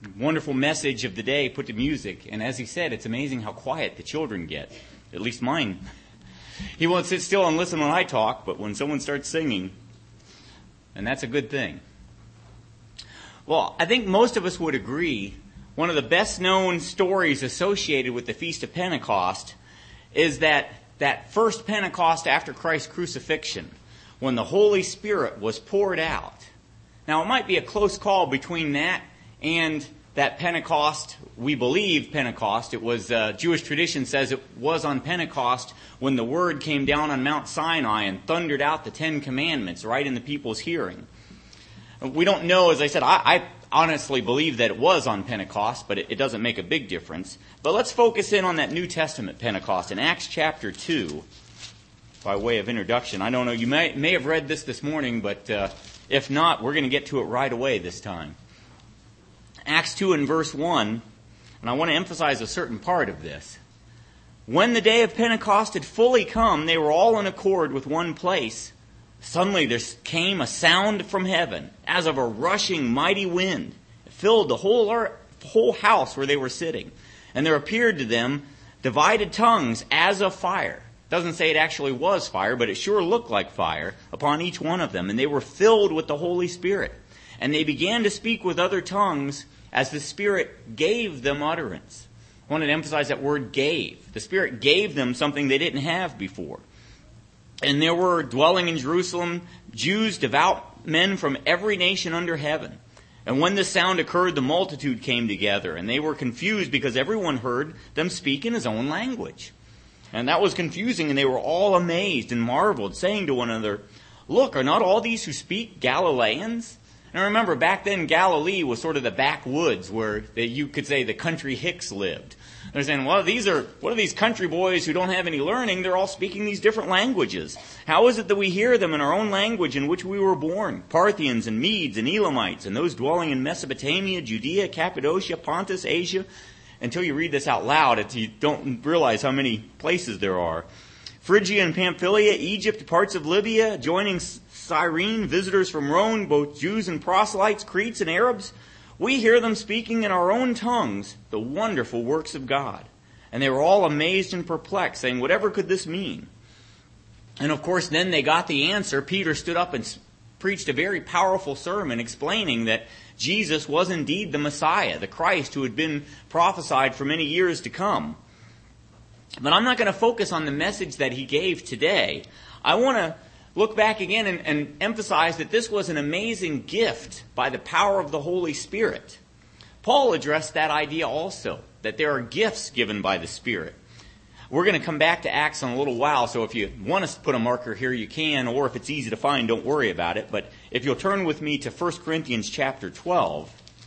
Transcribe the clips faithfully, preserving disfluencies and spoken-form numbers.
wonderful message of the day put to music. And as he said, it's amazing how quiet the children get. At least mine. He won't sit still and listen when I talk, but when someone starts singing, and that's a good thing. Well, I think most of us would agree one of the best known stories associated with the Feast of Pentecost is that that first Pentecost after Christ's crucifixion, when the Holy Spirit was poured out. Now, it might be a close call between that and that Pentecost, we believe Pentecost. It was, uh, Jewish tradition says it was on Pentecost when the Word came down on Mount Sinai and thundered out the Ten Commandments right in the people's hearing. We don't know, as I said, I, I honestly believe that it was on Pentecost, but it, it doesn't make a big difference. But let's focus in on that New Testament Pentecost in Acts chapter two, by way of introduction. I don't know, you may, may have read this this morning, but uh, if not, we're going to get to it right away this time. Acts two and verse one, and I want to emphasize a certain part of this. When the day of Pentecost had fully come, they were all in accord with one place. Suddenly there came a sound from heaven, as of a rushing mighty wind. It filled the whole earth, whole house where they were sitting. And there appeared to them divided tongues as of fire. It doesn't say it actually was fire, but it sure looked like fire upon each one of them. And they were filled with the Holy Spirit. And they began to speak with other tongues as the Spirit gave them utterance. I wanted to emphasize that word gave. The Spirit gave them something they didn't have before. And there were dwelling in Jerusalem Jews, devout men from every nation under heaven. And when this sound occurred, the multitude came together, and they were confused because everyone heard them speak in his own language. And that was confusing, and they were all amazed and marveled, saying to one another, "Look, are not all these who speak Galileans?" Now remember, back then Galilee was sort of the backwoods where they, you could say the country hicks lived. They're saying, well, these are, what are these country boys who don't have any learning? They're all speaking these different languages. How is it that we hear them in our own language in which we were born? Parthians and Medes and Elamites and those dwelling in Mesopotamia, Judea, Cappadocia, Pontus, Asia. Until you read this out loud, it's, you don't realize how many places there are. Phrygia and Pamphylia, Egypt, parts of Libya, joining Cyrene, visitors from Rome, both Jews and proselytes, Cretes and Arabs. We hear them speaking in our own tongues the wonderful works of God. And they were all amazed and perplexed, saying, whatever could this mean? And of course, then they got the answer. Peter stood up and preached a very powerful sermon explaining that Jesus was indeed the Messiah, the Christ who had been prophesied for many years to come. But I'm not going to focus on the message that he gave today. I want to look back again and, and emphasize that this was an amazing gift by the power of the Holy Spirit. Paul addressed that idea also, that there are gifts given by the Spirit. We're going to come back to Acts in a little while, so if you want to put a marker here, you can, or if it's easy to find, don't worry about it. But if you'll turn with me to First Corinthians chapter twelve,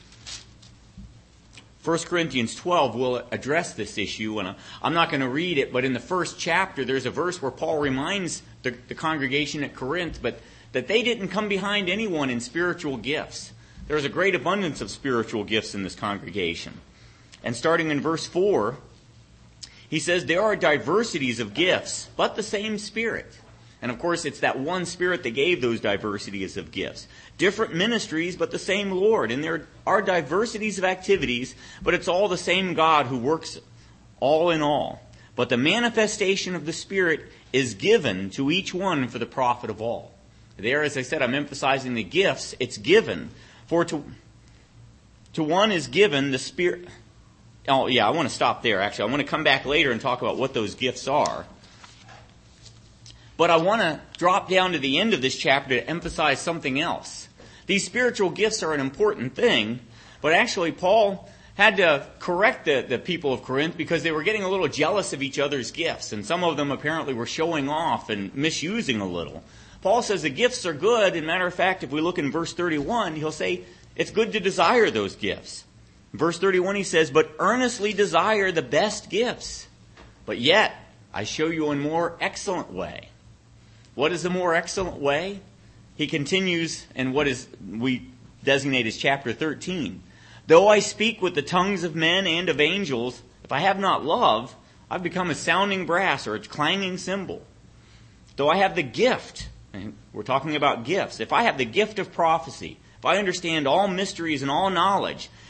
First Corinthians twelve will address this issue, and I'm not going to read it, but in the first chapter there's a verse where Paul reminds the, the congregation at Corinth but that they didn't come behind anyone in spiritual gifts. There's a great abundance of spiritual gifts in this congregation. And starting in verse four, he says, there are diversities of gifts, but the same Spirit. And of course, it's that one Spirit that gave those diversities of gifts. Different ministries, but the same Lord. And there are diversities of activities, but it's all the same God who works all in all. But the manifestation of the Spirit is given to each one for the profit of all. There, as I said, I'm emphasizing the gifts. It's given. For to, to one is given the Spirit. Oh, yeah, I want to stop there, actually. I want to come back later and talk about what those gifts are. But I want to drop down to the end of this chapter to emphasize something else. These spiritual gifts are an important thing, but actually Paul had to correct the, the people of Corinth because they were getting a little jealous of each other's gifts, and some of them apparently were showing off and misusing a little. Paul says the gifts are good. As a matter of fact, if we look in verse thirty-one, he'll say it's good to desire those gifts. In verse thirty-one he says, but earnestly desire the best gifts. But yet, I show you a more excellent way. What is a more excellent way? He continues in what is we designate as chapter thirteen. Though I speak with the tongues of men and of angels, if I have not love, I've become a sounding brass or a clanging cymbal. Though I have the gift, and we're talking about gifts, if I have the gift of prophecy, if I understand all mysteries and all knowledge,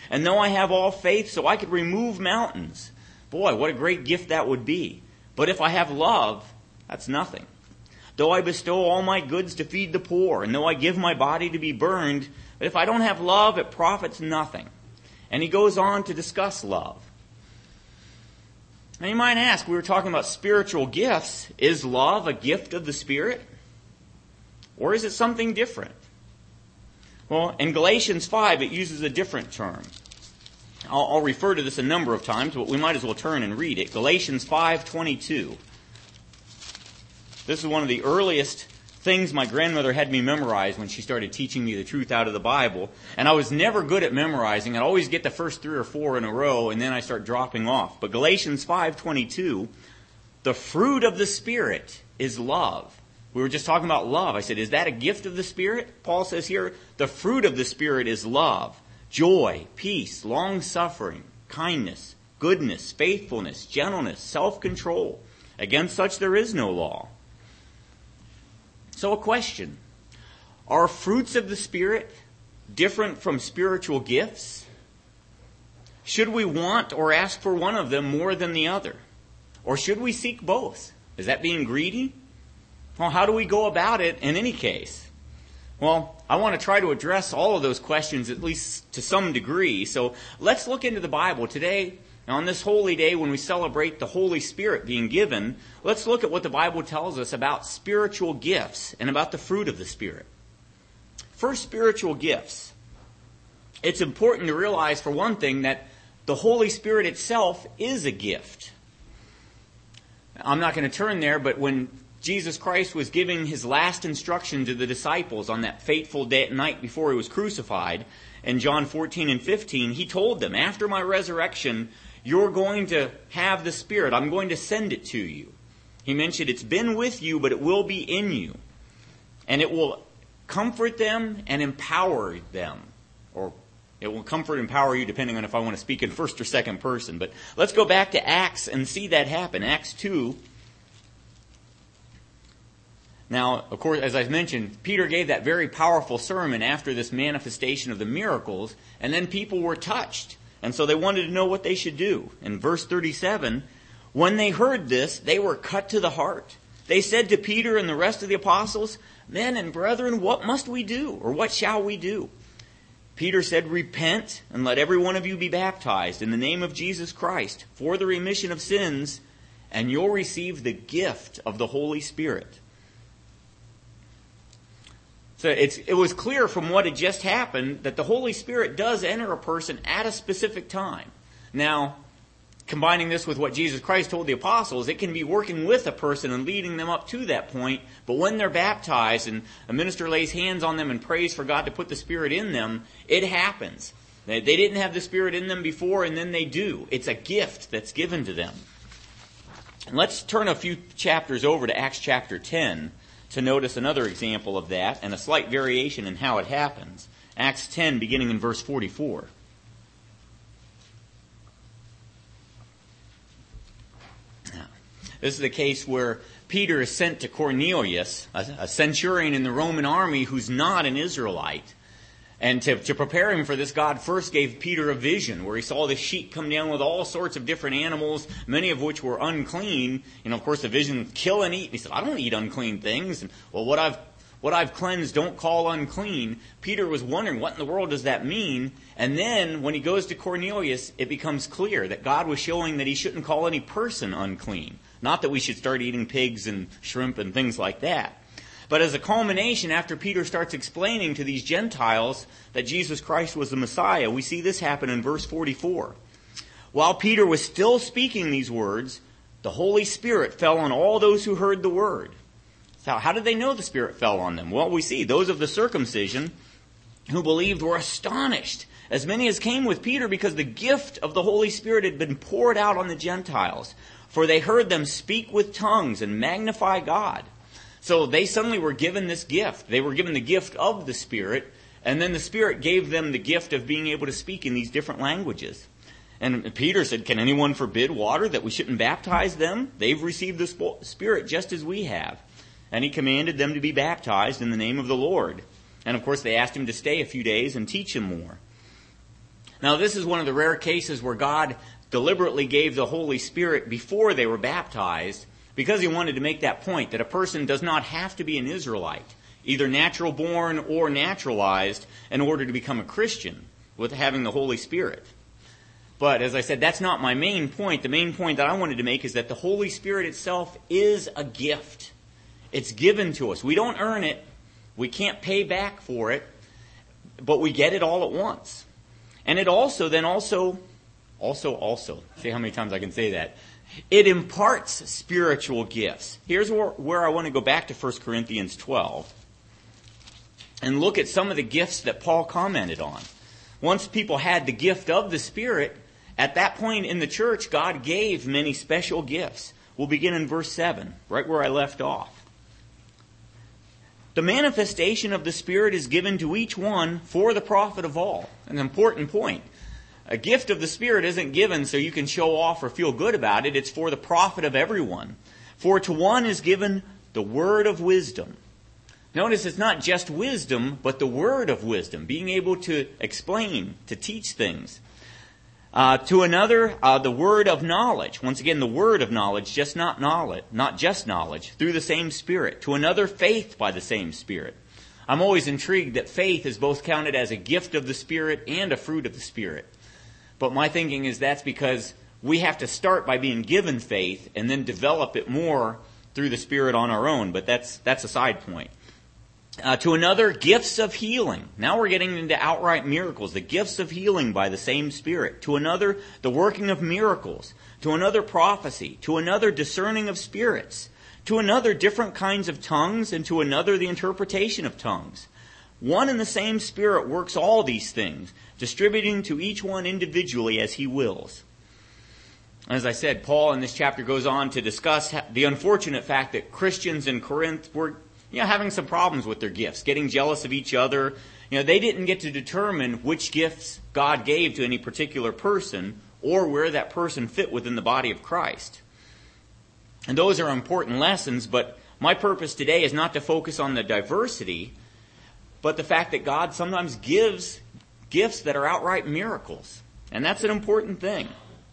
And though I have all faith so I could remove mountains, boy, what a great gift that would be. But if I have love, that's nothing. Though I bestow all my goods to feed the poor, and though I give my body to be burned, but if I don't have love, it profits nothing. And he goes on to discuss love. Now you might ask, we were talking about spiritual gifts. Is love a gift of the Spirit? Or is it something different? Well, in Galatians five, it uses a different term. I'll, I'll refer to this a number of times, but we might as well turn and read it. Galatians five twenty-two. This is one of the earliest things my grandmother had me memorize when she started teaching me the truth out of the Bible. And I was never good at memorizing. I'd always get the first three or four in a row, and then I start dropping off. But Galatians five twenty-two, the fruit of the Spirit is love. We were just talking about love. I said, is that a gift of the Spirit? Paul says here, the fruit of the Spirit is love, joy, peace, long-suffering, kindness, goodness, faithfulness, gentleness, self-control. Against such there is no law. So a question, are fruits of the Spirit different from spiritual gifts? Should we want or ask for one of them more than the other? Or should we seek both? Is that being greedy? Well, how do we go about it in any case? Well, I want to try to address all of those questions at least to some degree. So let's look into the Bible today. On this holy day when we celebrate the Holy Spirit being given, let's look at what the Bible tells us about spiritual gifts and about the fruit of the Spirit. First, spiritual gifts. It's important to realize, for one thing, that the Holy Spirit itself is a gift. I'm not going to turn there, but when Jesus Christ was giving his last instruction to the disciples on that fateful day, night before he was crucified, in John fourteen and fifteen, he told them, after my resurrection, you're going to have the Spirit. I'm going to send it to you. He mentioned it's been with you, but it will be in you. And it will comfort them and empower them. Or it will comfort and empower you depending on if I want to speak in first or second person. But let's go back to Acts and see that happen. Acts two. Now, of course, as I've mentioned, Peter gave that very powerful sermon after this manifestation of the miracles, and then people were touched. And so they wanted to know what they should do. In verse thirty-seven, when they heard this, they were cut to the heart. They said to Peter and the rest of the apostles, men and brethren, what must we do? Or what shall we do? Peter said, repent and let every one of you be baptized in the name of Jesus Christ for the remission of sins, and you'll receive the gift of the Holy Spirit. So it's, it was clear from what had just happened that the Holy Spirit does enter a person at a specific time. Now, combining this with what Jesus Christ told the apostles, it can be working with a person and leading them up to that point. But when they're baptized and a minister lays hands on them and prays for God to put the Spirit in them, it happens. They, they didn't have the Spirit in them before, and then they do. It's a gift that's given to them. Let's turn a few chapters over to Acts chapter ten. To notice another example of that and a slight variation in how it happens. Acts ten, beginning in verse forty-four. Now, this is the case where Peter is sent to Cornelius, a, a centurion in the Roman army who's not an Israelite. And to, to prepare him for this, God first gave Peter a vision where he saw this sheep come down with all sorts of different animals, many of which were unclean. You know, of course, the vision, kill and eat. And he said, I don't eat unclean things. And, well, what I've what I've cleansed, don't call unclean. Peter was wondering, what in the world does that mean? And then, when he goes to Cornelius, it becomes clear that God was showing that he shouldn't call any person unclean. Not that we should start eating pigs and shrimp and things like that. But as a culmination, after Peter starts explaining to these Gentiles that Jesus Christ was the Messiah, we see this happen in verse forty-four. While Peter was still speaking these words, the Holy Spirit fell on all those who heard the word. So how did they know the Spirit fell on them? Well, we see those of the circumcision who believed were astonished, as many as came with Peter, because the gift of the Holy Spirit had been poured out on the Gentiles. For they heard them speak with tongues and magnify God. So they suddenly were given this gift. They were given the gift of the Spirit, and then the Spirit gave them the gift of being able to speak in these different languages. And Peter said, can anyone forbid water that we shouldn't baptize them? They've received the Spirit just as we have. And he commanded them to be baptized in the name of the Lord. And of course they asked him to stay a few days and teach him more. Now, this is one of the rare cases where God deliberately gave the Holy Spirit before they were baptized, because he wanted to make that point that a person does not have to be an Israelite, either natural born or naturalized, in order to become a Christian with having the Holy Spirit. But as I said, that's not my main point. The main point that I wanted to make is that the Holy Spirit itself is a gift. It's given to us. We don't earn it. We can't pay back for it, but we get it all at once. And it also then also, also, also, see how many times I can say that. It imparts spiritual gifts. Here's where, where I want to go back to First Corinthians twelve and look at some of the gifts that Paul commented on. Once people had the gift of the Spirit, at that point in the church, God gave many special gifts. We'll begin in verse seven, right where I left off. The manifestation of the Spirit is given to each one for the profit of all. An important point. A gift of the Spirit isn't given so you can show off or feel good about it. It's for the profit of everyone. For to one is given the word of wisdom. Notice it's not just wisdom, but the word of wisdom, being able to explain, to teach things. Uh, to another, uh, the word of knowledge. Once again, the word of knowledge, just not knowledge, not just knowledge, through the same Spirit. To another, faith by the same Spirit. I'm always intrigued that faith is both counted as a gift of the Spirit and a fruit of the Spirit. But my thinking is that's because we have to start by being given faith and then develop it more through the Spirit on our own. But that's that's a side point. Uh, to another, gifts of healing. Now we're getting into outright miracles. The gifts of healing by the same Spirit. To another, the working of miracles. To another, prophecy. To another, discerning of spirits. To another, different kinds of tongues. And to another, the interpretation of tongues. One and the same Spirit works all these things, distributing to each one individually as he wills. As I said, Paul in this chapter goes on to discuss the unfortunate fact that Christians in Corinth were you know, having some problems with their gifts, getting jealous of each other. You know, they didn't get to determine which gifts God gave to any particular person or where that person fit within the body of Christ. And those are important lessons, but my purpose today is not to focus on the diversity, but the fact that God sometimes gives gifts that are outright miracles. And that's an important thing.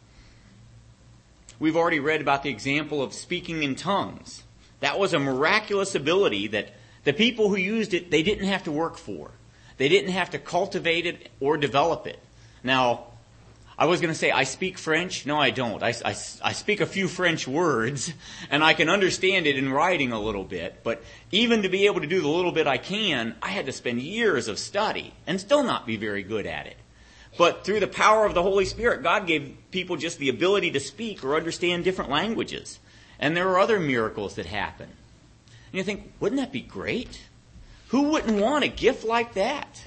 We've already read about the example of speaking in tongues. That was a miraculous ability that the people who used it, they didn't have to work for. They didn't have to cultivate it or develop it. Now, I was going to say, I speak French. No, I don't. I, I, I speak a few French words, and I can understand it in writing a little bit. But even to be able to do the little bit I can, I had to spend years of study and still not be very good at it. But through the power of the Holy Spirit, God gave people just the ability to speak or understand different languages. And there are other miracles that happen. And you think, wouldn't that be great? Who wouldn't want a gift like that?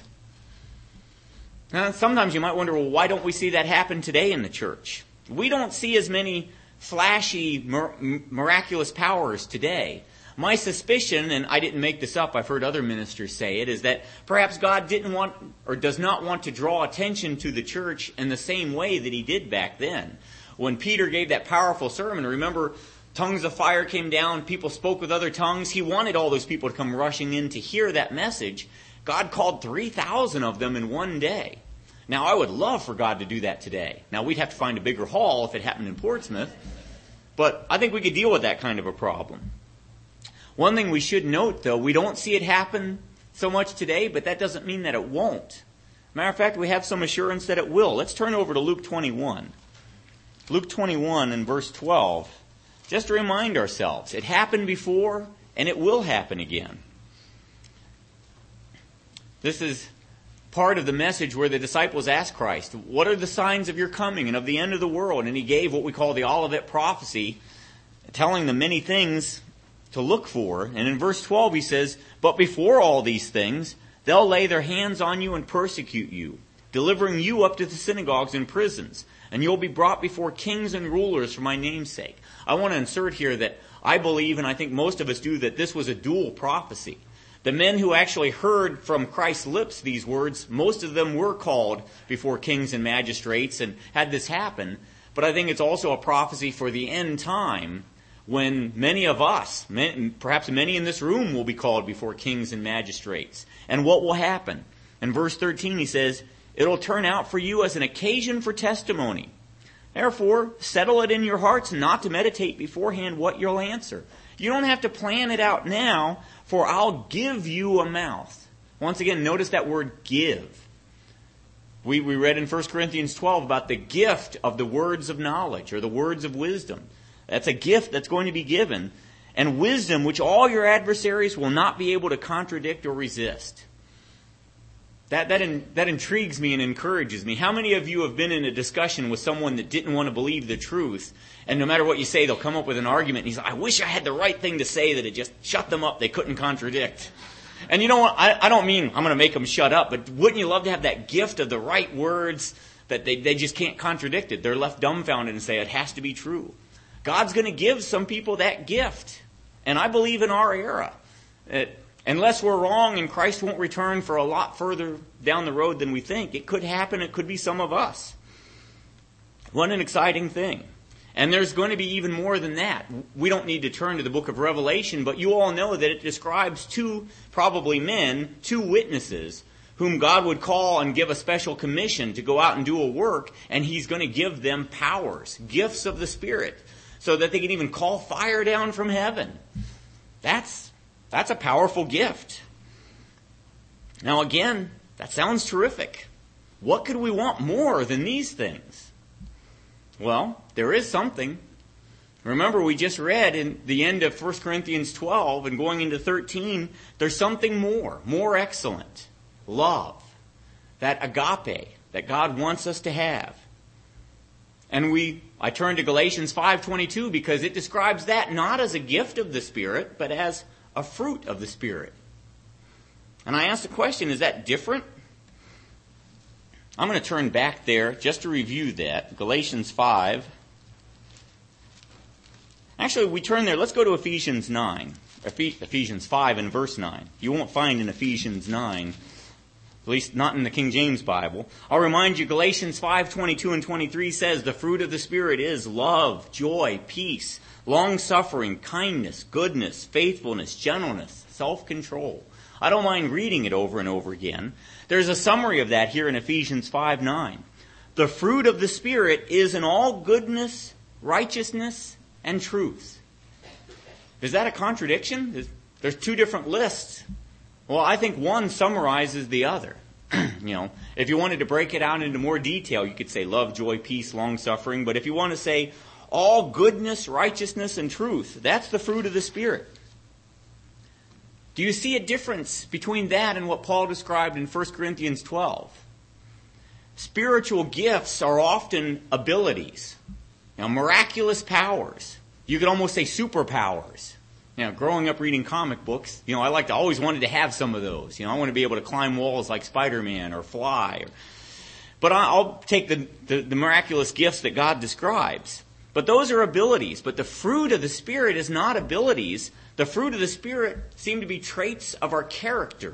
Now, sometimes you might wonder, well, why don't we see that happen today in the church? We don't see as many flashy, mir- miraculous powers today. My suspicion, and I didn't make this up, I've heard other ministers say it, is that perhaps God didn't want or does not want to draw attention to the church in the same way that he did back then. When Peter gave that powerful sermon, remember, tongues of fire came down, people spoke with other tongues. He wanted all those people to come rushing in to hear that message. God called three thousand of them in one day. Now, I would love for God to do that today. Now, we'd have to find a bigger hall if it happened in Portsmouth. But I think we could deal with that kind of a problem. One thing we should note, though, we don't see it happen so much today, but that doesn't mean that it won't. Matter of fact, we have some assurance that it will. Let's turn over to Luke twenty-one. Luke twenty-one and verse twelve. Just to remind ourselves, it happened before and it will happen again. This is part of the message where the disciples asked Christ, what are the signs of your coming and of the end of the world? And he gave what we call the Olivet prophecy, telling them many things to look for. And in verse twelve he says, but before all these things, they'll lay their hands on you and persecute you, delivering you up to the synagogues and prisons. And you'll be brought before kings and rulers for my name's sake. I want to insert here that I believe, and I think most of us do, that this was a dual prophecy. The men who actually heard from Christ's lips these words, most of them were called before kings and magistrates and had this happen. But I think it's also a prophecy for the end time when many of us, perhaps many in this room, will be called before kings and magistrates. And what will happen? In verse thirteen he says, It'll turn out for you as an occasion for testimony. Therefore, settle it in your hearts not to meditate beforehand what you'll answer. You don't have to plan it out now, for I'll give you a mouth. Once again, notice that word give. We, we read in First Corinthians twelve about the gift of the words of knowledge or the words of wisdom. That's a gift that's going to be given. And wisdom which all your adversaries will not be able to contradict or resist. That, that, in, that intrigues me and encourages me. How many of you have been in a discussion with someone that didn't want to believe the truth, and no matter what you say, they'll come up with an argument, and he's like, I wish I had the right thing to say that it just shut them up, they couldn't contradict. And you know what, I, I don't mean I'm going to make them shut up, but wouldn't you love to have that gift of the right words that they, they just can't contradict it? They're left dumbfounded and say it has to be true. God's going to give some people that gift. And I believe in our era, that unless we're wrong and Christ won't return for a lot further down the road than we think, it could happen. It could be some of us. What an exciting thing. And there's going to be even more than that. We don't need to turn to the book of Revelation, but you all know that it describes two, probably men, two witnesses, whom God would call and give a special commission to go out and do a work, and He's going to give them powers, gifts of the Spirit, so that they can even call fire down from heaven. That's, that's a powerful gift. Now again, that sounds terrific. What could we want more than these things? Well, there is something. Remember, we just read in the end of First Corinthians twelve and going into thirteen, there's something more, more excellent. Love. That agape that God wants us to have. And we, I turn to Galatians five twenty-two because it describes that not as a gift of the Spirit, but as a fruit of the Spirit. And I ask the question, is that different? I'm going to turn back there just to review that. Galatians five. Actually, we turn there. Let's go to Ephesians nine. Ephesians five and verse nine. You won't find in Ephesians nine, at least not in the King James Bible. I'll remind you, Galatians five twenty-two and twenty-three says, the fruit of the Spirit is love, joy, peace, long-suffering, kindness, goodness, faithfulness, gentleness, self-control. I don't mind reading it over and over again. There's a summary of that here in Ephesians five nine. The fruit of the Spirit is in all goodness, righteousness, and truth. Is that a contradiction? There's two different lists. Well, I think one summarizes the other. You know, if you wanted to break it out into more detail, you could say love, joy, peace, long-suffering. But if you want to say all goodness, righteousness, and truth, that's the fruit of the Spirit. Do you see a difference between that and what Paul described in First Corinthians twelve? Spiritual gifts are often abilities, you know, miraculous powers. You could almost say superpowers. You know, growing up reading comic books, you know, I like to always wanted to have some of those. You know, I want to be able to climb walls like Spider-Man or fly. Or, but I'll take the, the, the miraculous gifts that God describes. But those are abilities. But the fruit of the Spirit is not abilities. The fruit of the Spirit seem to be traits of our character.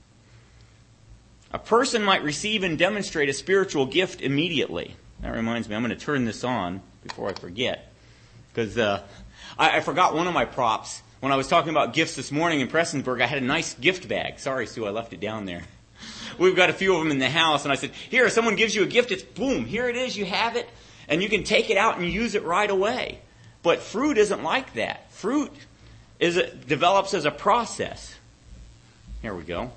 A person might receive and demonstrate a spiritual gift immediately. That reminds me, I'm going to turn this on before I forget. Because uh, I, I forgot one of my props. When I was talking about gifts this morning in Prestonsburg, I had a nice gift bag. Sorry, Sue, I left it down there. We've got a few of them in the house, and I said, here, if someone gives you a gift, it's boom, here it is, you have it, and you can take it out and use it right away. But fruit isn't like that. Fruit is a, develops as a process. Here we go.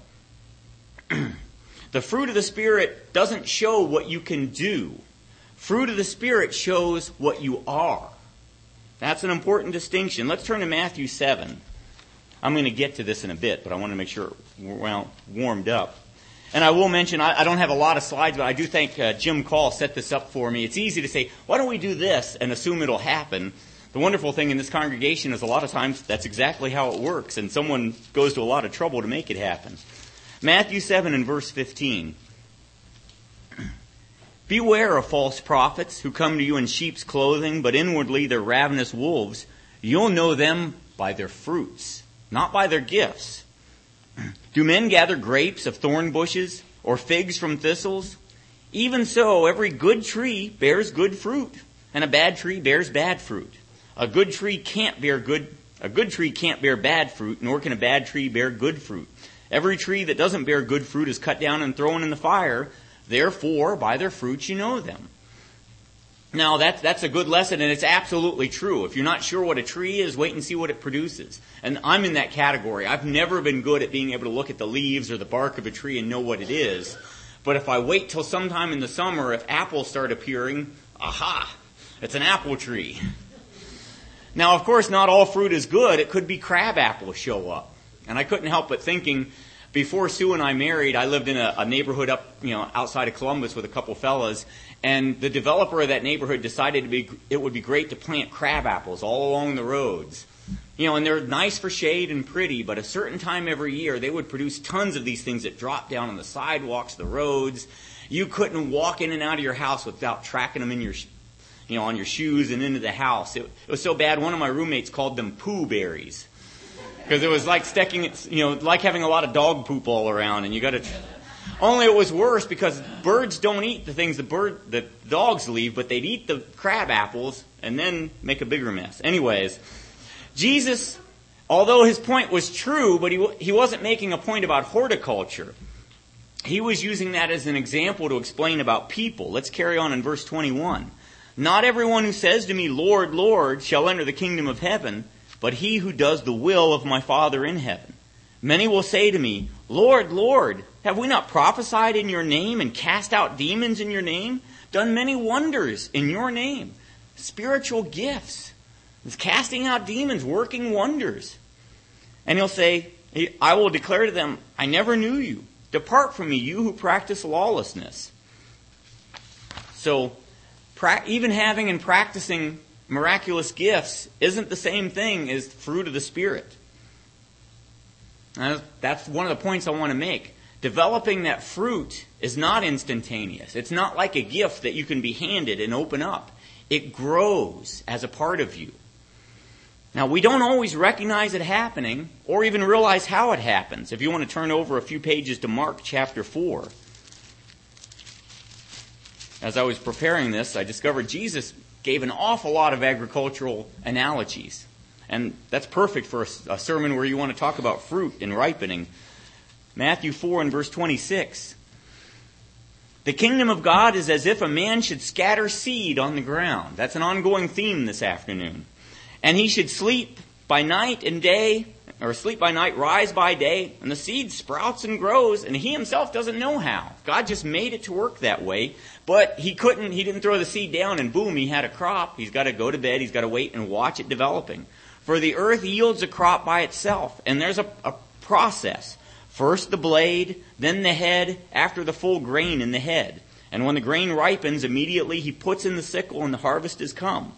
The fruit of the Spirit doesn't show what you can do. Fruit of the Spirit shows what you are. That's an important distinction. Let's turn to Matthew seven. I'm going to get to this in a bit, but I want to make sure we're well warmed up. And I will mention, I, I don't have a lot of slides, but I do think uh, Jim Call set this up for me. It's easy to say, why don't we do this and assume it'll happen? The wonderful thing in this congregation is a lot of times that's exactly how it works, and someone goes to a lot of trouble to make it happen. Matthew seven and verse fifteen. Beware of false prophets who come to you in sheep's clothing, but inwardly they're ravenous wolves. You'll know them by their fruits, not by their gifts. Do men gather grapes of thorn bushes or figs from thistles? Even so, every good tree bears good fruit, and a bad tree bears bad fruit. A good tree can't bear good, a good tree can't bear bad fruit, nor can a bad tree bear good fruit. Every tree that doesn't bear good fruit is cut down and thrown in the fire. Therefore, by their fruits you know them. Now, that's, that's a good lesson, and it's absolutely true. If you're not sure what a tree is, wait and see what it produces. And I'm in that category. I've never been good at being able to look at the leaves or the bark of a tree and know what it is. But if I wait till sometime in the summer, if apples start appearing, aha, it's an apple tree. Now, of course, not all fruit is good. It could be crab apples show up. And I couldn't help but thinking, before Sue and I married, I lived in a, a neighborhood up, you know, outside of Columbus with a couple fellas, and the developer of that neighborhood decided to be, it would be great to plant crab apples all along the roads. You know, and they're nice for shade and pretty, but a certain time every year, they would produce tons of these things that drop down on the sidewalks, the roads. You couldn't walk in and out of your house without tracking them in your, you know, on your shoes and into the house. It, it was so bad, one of my roommates called them poo berries. Because it was like sticking, you know, like having a lot of dog poop all around, and you got to. Only it was worse because birds don't eat the things the bird, the dogs leave, but they'd eat the crab apples and then make a bigger mess. Anyways, Jesus, although his point was true, but he he wasn't making a point about horticulture. He was using that as an example to explain about people. Let's carry on in verse twenty-one. Not everyone who says to me, Lord, Lord, shall enter the kingdom of heaven, but he who does the will of my Father in heaven. Many will say to me, Lord, Lord, have we not prophesied in your name and cast out demons in your name? Done many wonders in your name? Spiritual gifts. It's casting out demons, working wonders. And he'll say, I will declare to them, I never knew you. Depart from me, you who practice lawlessness. So, pra- even having and practicing miraculous gifts isn't the same thing as fruit of the Spirit. That's one of the points I want to make. Developing that fruit is not instantaneous. It's not like a gift that you can be handed and open up. It grows as a part of you. Now, we don't always recognize it happening or even realize how it happens. If you want to turn over a few pages to Mark chapter four. As I was preparing this, I discovered Jesus gave an awful lot of agricultural analogies. And that's perfect for a sermon where you want to talk about fruit and ripening. Matthew four and verse twenty-six. The kingdom of God is as if a man should scatter seed on the ground. That's an ongoing theme this afternoon. And he should sleep by night and day, or sleep by night, rise by day, and the seed sprouts and grows, and he himself doesn't know how. God just made it to work that way, but he couldn't, he didn't throw the seed down and boom, he had a crop. He's got to go to bed, he's got to wait and watch it developing. For the earth yields a crop by itself, and there's a, a process. First the blade, then the head, after the full grain in the head. And when the grain ripens, immediately he puts in the sickle and the harvest is come.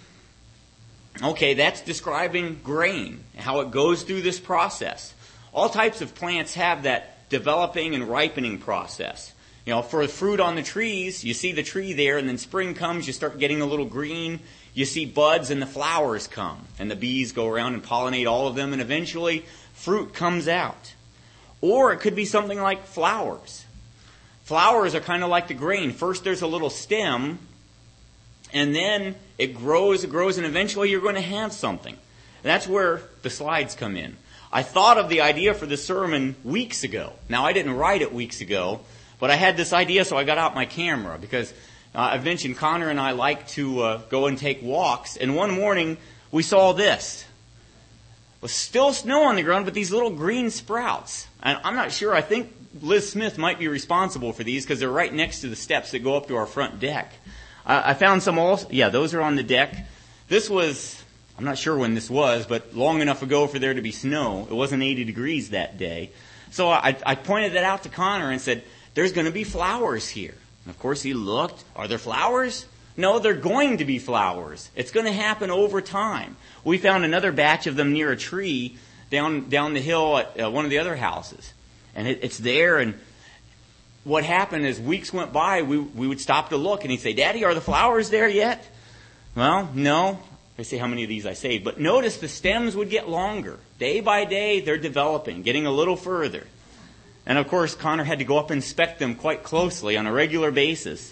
Okay, that's describing grain, how it goes through this process. All types of plants have that developing and ripening process. You know, for fruit on the trees, you see the tree there, and then spring comes, you start getting a little green. You see buds and the flowers come, and the bees go around and pollinate all of them, and eventually fruit comes out. Or it could be something like flowers. Flowers are kind of like the grain. First there's a little stem, and then it grows, it grows, and eventually you're going to have something. And that's where the slides come in. I thought of the idea for the sermon weeks ago. Now, I didn't write it weeks ago, but I had this idea, so I got out my camera, because uh, I've mentioned Connor and I like to uh, go and take walks, and one morning we saw this. It was still snow on the ground, but these little green sprouts. And I'm not sure, I think Liz Smith might be responsible for these, because they're right next to the steps that go up to our front deck. I found some also, yeah, those are on the deck. This was, I'm not sure when this was, but long enough ago for there to be snow. It wasn't eighty degrees that day. So I, I pointed that out to Connor and said, there's going to be flowers here. And of course he looked, are there flowers? No, they're going to be flowers. It's going to happen over time. We found another batch of them near a tree down, down the hill at uh, one of the other houses. And it, it's there, and what happened is weeks went by, we we would stop to look, and he'd say, Daddy, are the flowers there yet? Well, no. I say how many of these I saved. But notice the stems would get longer. Day by day, they're developing, getting a little further. And of course, Connor had to go up and inspect them quite closely on a regular basis.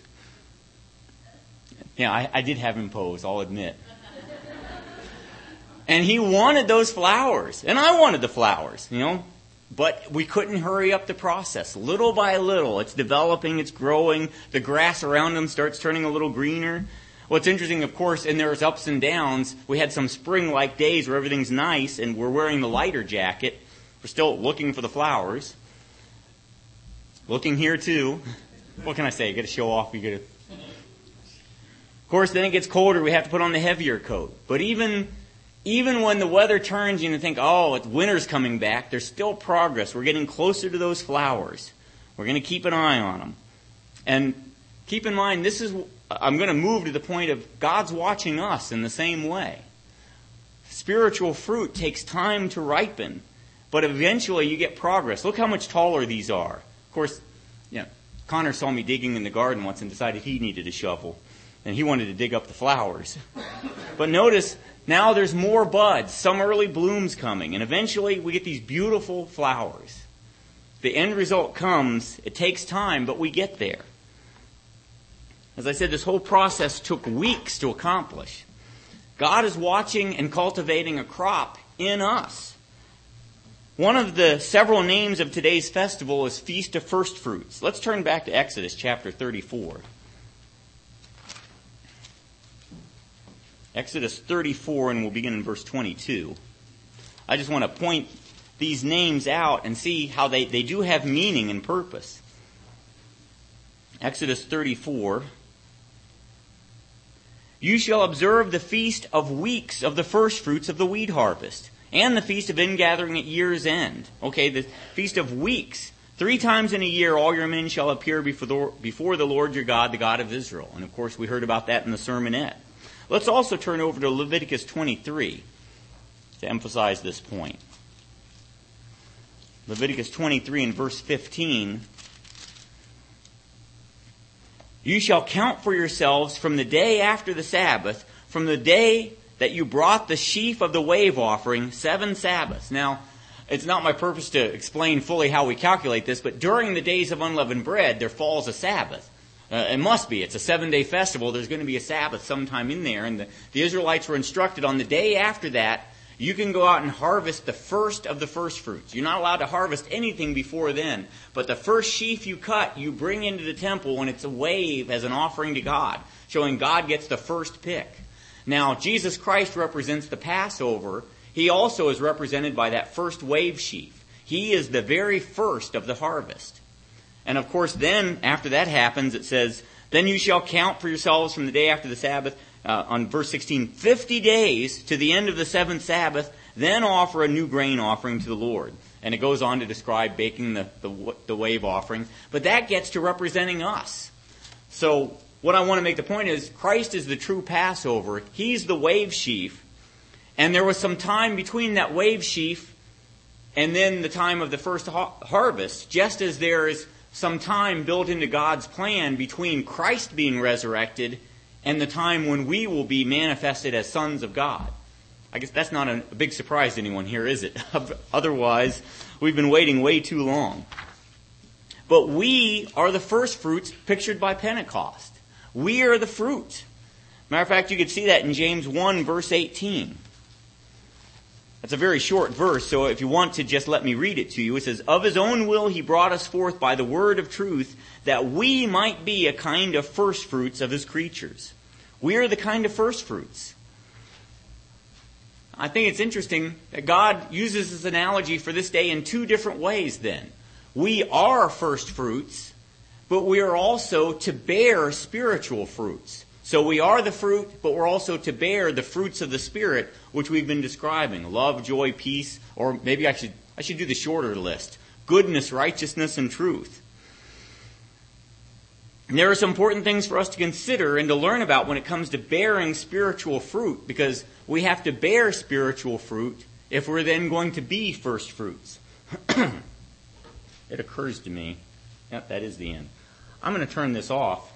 Yeah, I, I did have him pose, I'll admit. And he wanted those flowers. And I wanted the flowers, you know. But we couldn't hurry up the process. Little by little, it's developing, it's growing. The grass around them starts turning a little greener. What's interesting, of course, and there's ups and downs. We had some spring-like days where everything's nice and we're wearing the lighter jacket. We're still looking for the flowers. Looking here too. What can I say? You got to show off. You got to. Of course, then it gets colder. We have to put on the heavier coat. But even even when the weather turns, you think, oh, it's winter's coming back. There's still progress. We're getting closer to those flowers. We're going to keep an eye on them. And keep in mind, this is. I'm going to move to the point of God's watching us in the same way. Spiritual fruit takes time to ripen, but eventually you get progress. Look how much taller these are. Of course, you know, Connor saw me digging in the garden once and decided he needed a shovel, and he wanted to dig up the flowers. But notice, now there's more buds, some early blooms coming, and eventually we get these beautiful flowers. The end result comes, it takes time, but we get there. As I said, this whole process took weeks to accomplish. God is watching and cultivating a crop in us. One of the several names of today's festival is Feast of First Fruits. Let's turn back to Exodus chapter thirty-four. Exodus thirty-four, and we'll begin in verse twenty-two. I just want to point these names out and see how they, they do have meaning and purpose. Exodus thirty-four. You shall observe the feast of weeks of the first fruits of the wheat harvest, and the feast of ingathering at year's end. Okay, the feast of weeks. Three times in a year all your men shall appear before the, before the Lord your God, the God of Israel. And of course we heard about that in the sermonette. Let's also turn over to Leviticus twenty-three to emphasize this point. Leviticus twenty-three and verse fifteen. You shall count for yourselves from the day after the Sabbath, from the day that you brought the sheaf of the wave offering, seven Sabbaths. Now, it's not my purpose to explain fully how we calculate this, but during the days of unleavened bread, there falls a Sabbath. Uh, it must be. It's a seven-day festival. There's going to be a Sabbath sometime in there. And the, the Israelites were instructed on the day after that, you can go out and harvest the first of the first fruits. You're not allowed to harvest anything before then. But the first sheaf you cut, you bring into the temple, and it's a wave as an offering to God, showing God gets the first pick. Now, Jesus Christ represents the Passover. He also is represented by that first wave sheaf. He is the very first of the harvest. And of course, then, after that happens, it says, then you shall count for yourselves from the day after the Sabbath, Uh, on verse sixteen, fifty days to the end of the seventh Sabbath, then offer a new grain offering to the Lord. And it goes on to describe baking the, the, the wave offering. But that gets to representing us. So what I want to make the point is, Christ is the true Passover. He's the wave sheaf. And there was some time between that wave sheaf and then the time of the first ha- harvest, just as there is some time built into God's plan between Christ being resurrected and the time when we will be manifested as sons of God. I guess that's not a big surprise to anyone here, is it? Otherwise, we've been waiting way too long. But we are the first fruits pictured by Pentecost. We are the fruit. Matter of fact, you could see that in James one, verse eighteen. That's a very short verse, so if you want to just let me read it to you. It says, of his own will he brought us forth by the word of truth, that we might be a kind of first fruits of his creatures. We are the kind of first fruits. I think it's interesting that God uses this analogy for this day in two different ways then. We are first fruits, but we are also to bear spiritual fruits. So we are the fruit, but we're also to bear the fruits of the Spirit, which we've been describing. Love, joy, peace, or maybe I should I should do the shorter list. Goodness, righteousness, and truth. And there are some important things for us to consider and to learn about when it comes to bearing spiritual fruit, because we have to bear spiritual fruit if we're then going to be first fruits. It occurs to me, yep, that is the end. I'm going to turn this off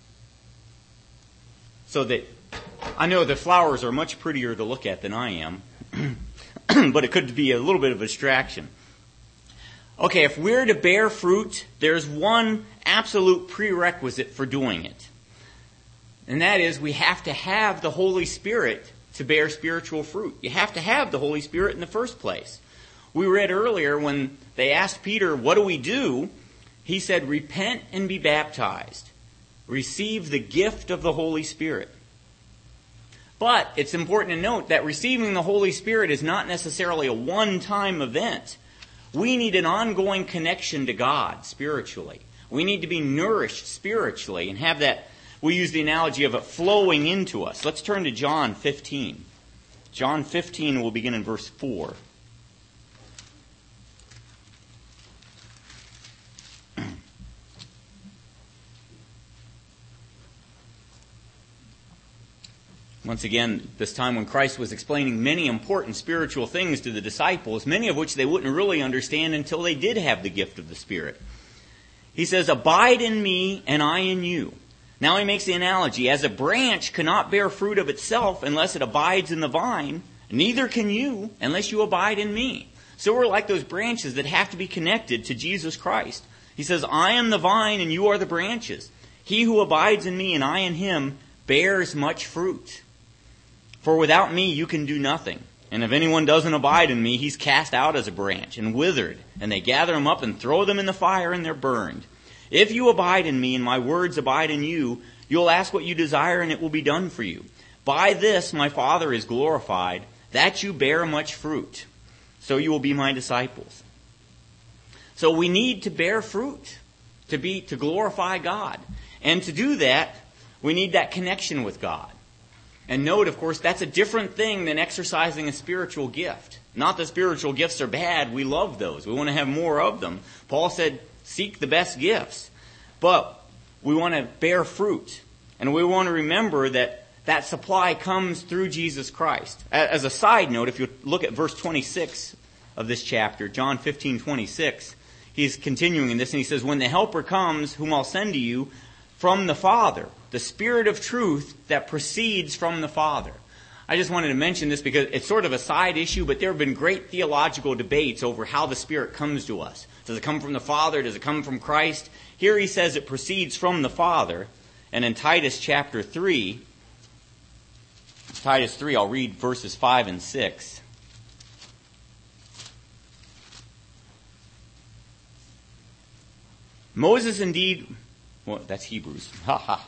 so that I know the flowers are much prettier to look at than I am, but it could be a little bit of a distraction. Okay, if we're to bear fruit, there's one absolute prerequisite for doing it. And that is we have to have the Holy Spirit to bear spiritual fruit. You have to have the Holy Spirit in the first place. We read earlier when they asked Peter, what do we do? He said, repent and be baptized. Receive the gift of the Holy Spirit. But it's important to note that receiving the Holy Spirit is not necessarily a one-time event. We need an ongoing connection to God spiritually. We need to be nourished spiritually and have that, we use the analogy of it flowing into us. Let's turn to John fifteen. John fifteen, we'll begin in verse four. Once again, this time when Christ was explaining many important spiritual things to the disciples, many of which they wouldn't really understand until they did have the gift of the Spirit. He says, abide in me and I in you. Now he makes the analogy, as a branch cannot bear fruit of itself unless it abides in the vine, neither can you unless you abide in me. So we're like those branches that have to be connected to Jesus Christ. He says, I am the vine and you are the branches. He who abides in me and I in him bears much fruit. For without me you can do nothing. And if anyone doesn't abide in me, he's cast out as a branch and withered. And they gather them up and throw them in the fire and they're burned. If you abide in me and my words abide in you, you'll ask what you desire and it will be done for you. By this my Father is glorified, that you bear much fruit. So you will be my disciples. So we need to bear fruit to be, to glorify God. And to do that, we need that connection with God. And note, of course, that's a different thing than exercising a spiritual gift. Not that spiritual gifts are bad. We love those. We want to have more of them. Paul said, seek the best gifts. But we want to bear fruit. And we want to remember that that supply comes through Jesus Christ. As a side note, if you look at verse twenty-six of this chapter, John fifteen twenty-six, he's continuing in this and he says, when the Helper comes, whom I'll send to you from the Father, the Spirit of truth that proceeds from the Father. I just wanted to mention this because it's sort of a side issue, but there have been great theological debates over how the Spirit comes to us. Does it come from the Father? Does it come from Christ? Here he says it proceeds from the Father. And in Titus chapter three, Titus three, I'll read verses five and six. Moses indeed, well, that's Hebrews. Ha ha.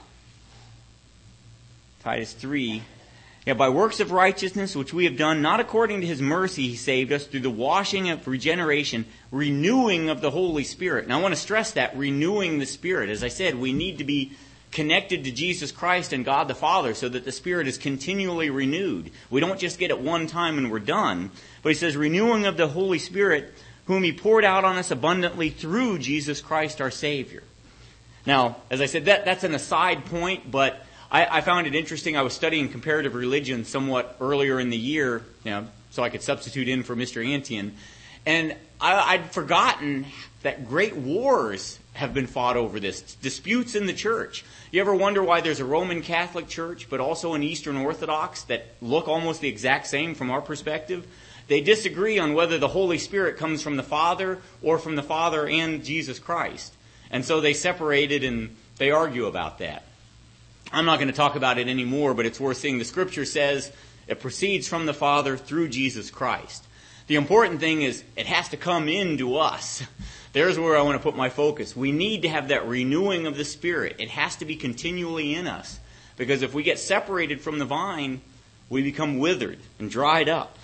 Titus three, yeah, by works of righteousness which we have done, not according to his mercy he saved us through the washing of regeneration, renewing of the Holy Spirit. Now I want to stress that, renewing the Spirit. As I said, we need to be connected to Jesus Christ and God the Father so that the Spirit is continually renewed. We don't just get it one time and we're done. But he says, renewing of the Holy Spirit, whom he poured out on us abundantly through Jesus Christ our Savior. Now, as I said, that that's an aside point, but I, I found it interesting. I was studying comparative religion somewhat earlier in the year, you know, so I could substitute in for Mister Antian. And I, I'd forgotten that great wars have been fought over this, disputes in the church. You ever wonder why there's a Roman Catholic Church, but also an Eastern Orthodox that look almost the exact same from our perspective? They disagree on whether the Holy Spirit comes from the Father or from the Father and Jesus Christ. And so they separated and they argue about that. I'm not going to talk about it anymore, but it's worth seeing. The Scripture says it proceeds from the Father through Jesus Christ. The important thing is it has to come into us. There's where I want to put my focus. We need to have that renewing of the Spirit. It has to be continually in us. Because if we get separated from the vine, we become withered and dried up.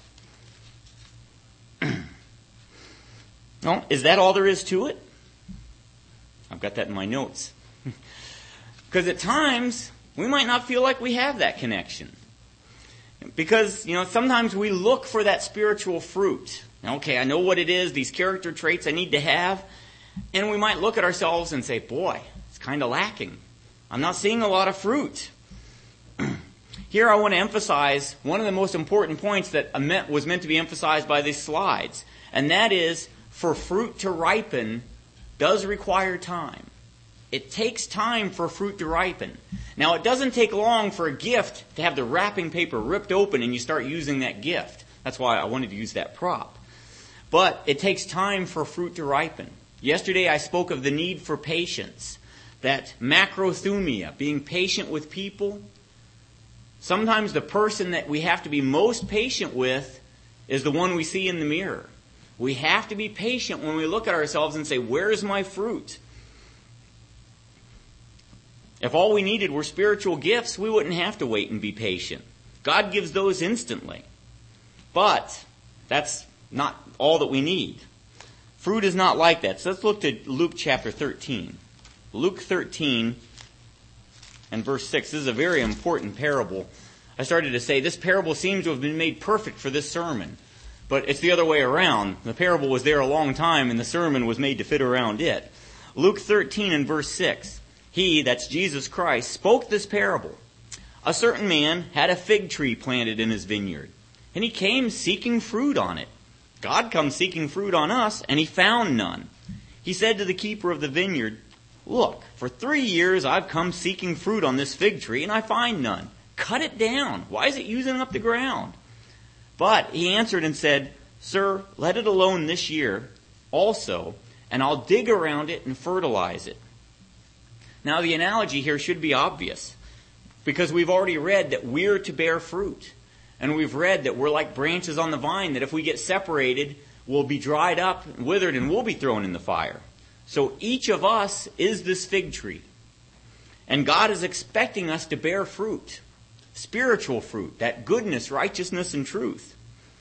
Well, is that all there is to it? I've got that in my notes. Because at times, we might not feel like we have that connection. Because, you know, sometimes we look for that spiritual fruit. Okay, I know what it is, these character traits I need to have. And we might look at ourselves and say, boy, it's kind of lacking. I'm not seeing a lot of fruit. Here I want to emphasize one of the most important points that was meant to be emphasized by these slides. And that is, for fruit to ripen does require time. It takes time for fruit to ripen. Now, it doesn't take long for a gift to have the wrapping paper ripped open and you start using that gift. That's why I wanted to use that prop. But it takes time for fruit to ripen. Yesterday I spoke of the need for patience. That macrothumia, being patient with people. Sometimes the person that we have to be most patient with is the one we see in the mirror. We have to be patient when we look at ourselves and say, where's my fruit? If all we needed were spiritual gifts, we wouldn't have to wait and be patient. God gives those instantly. But that's not all that we need. Fruit is not like that. So let's look to Luke chapter thirteen. Luke thirteen and verse six. This is a very important parable. I started to say this parable seems to have been made perfect for this sermon. But it's the other way around. The parable was there a long time and the sermon was made to fit around it. Luke thirteen and verse six. He, that's Jesus Christ, spoke this parable. A certain man had a fig tree planted in his vineyard, and he came seeking fruit on it. God comes seeking fruit on us, and he found none. He said to the keeper of the vineyard, look, for three years I've come seeking fruit on this fig tree, and I find none. Cut it down. Why is it using up the ground? But he answered and said, sir, let it alone this year also, and I'll dig around it and fertilize it. Now the analogy here should be obvious, because we've already read that we're to bear fruit. And we've read that we're like branches on the vine, that if we get separated, we'll be dried up, and withered, and we'll be thrown in the fire. So each of us is this fig tree. And God is expecting us to bear fruit, spiritual fruit, that goodness, righteousness, and truth.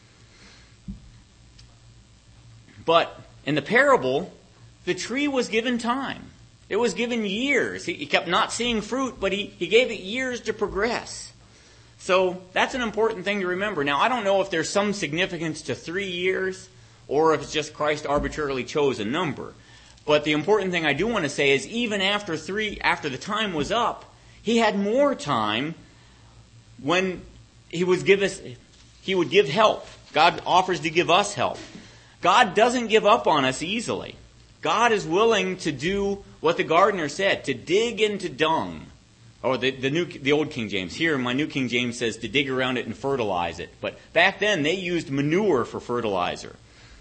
But in the parable, the tree was given time. It was given years. He, he kept not seeing fruit, but he, he gave it years to progress. So that's an important thing to remember. Now, I don't know if there's some significance to three years or if it's just Christ arbitrarily chose a number. But the important thing I do want to say is even after three, after the time was up, he had more time when he would give us, he would give help. God offers to give us help. God doesn't give up on us easily. God is willing to do what the gardener said, to dig into dung. Or the, the new, the old King James. Here, my New King James says to dig around it and fertilize it. But back then, they used manure for fertilizer.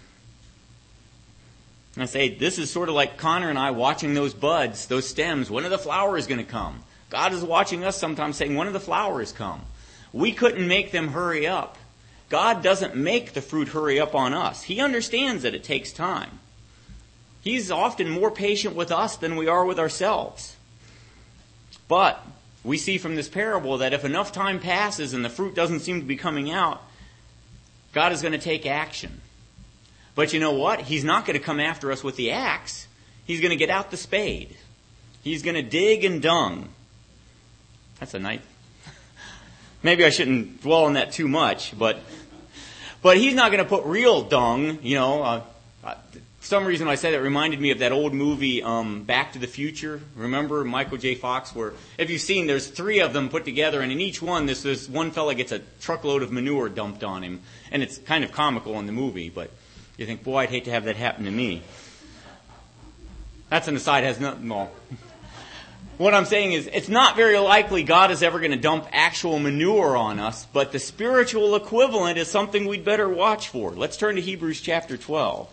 And I say, this is sort of like Connor and I watching those buds, those stems. When are the flowers going to come? God is watching us sometimes saying, when are the flowers come? We couldn't make them hurry up. God doesn't make the fruit hurry up on us. He understands that it takes time. He's often more patient with us than we are with ourselves. But we see from this parable that if enough time passes and the fruit doesn't seem to be coming out, God is going to take action. But you know what? He's not going to come after us with the axe. He's going to get out the spade. He's going to dig in dung. That's a nice... Maybe I shouldn't dwell on that too much, but but he's not going to put real dung, you know. Uh, uh, For some reason I said it reminded me of that old movie, um, Back to the Future. Remember Michael J. Fox, where if you've seen, there's three of them put together, and in each one, this, this one fella gets a truckload of manure dumped on him. And it's kind of comical in the movie, but you think, boy, I'd hate to have that happen to me. That's an aside, has nothing, well. What I'm saying is, it's not very likely God is ever going to dump actual manure on us, but the spiritual equivalent is something we'd better watch for. Let's turn to Hebrews chapter twelve.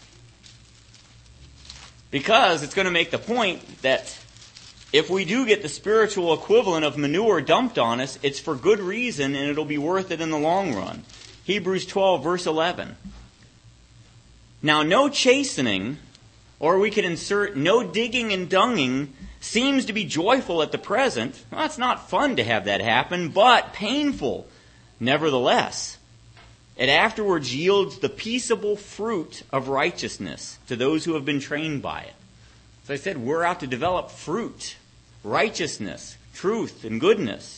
Because it's going to make the point that if we do get the spiritual equivalent of manure dumped on us, it's for good reason and it'll be worth it in the long run. Hebrews twelve, verse eleven. Now, no chastening, or we could insert no digging and dunging, seems to be joyful at the present. Well, it's not fun to have that happen, but painful. Nevertheless, it afterwards yields the peaceable fruit of righteousness to those who have been trained by it. As I said, we're out to develop fruit, righteousness, truth, and goodness.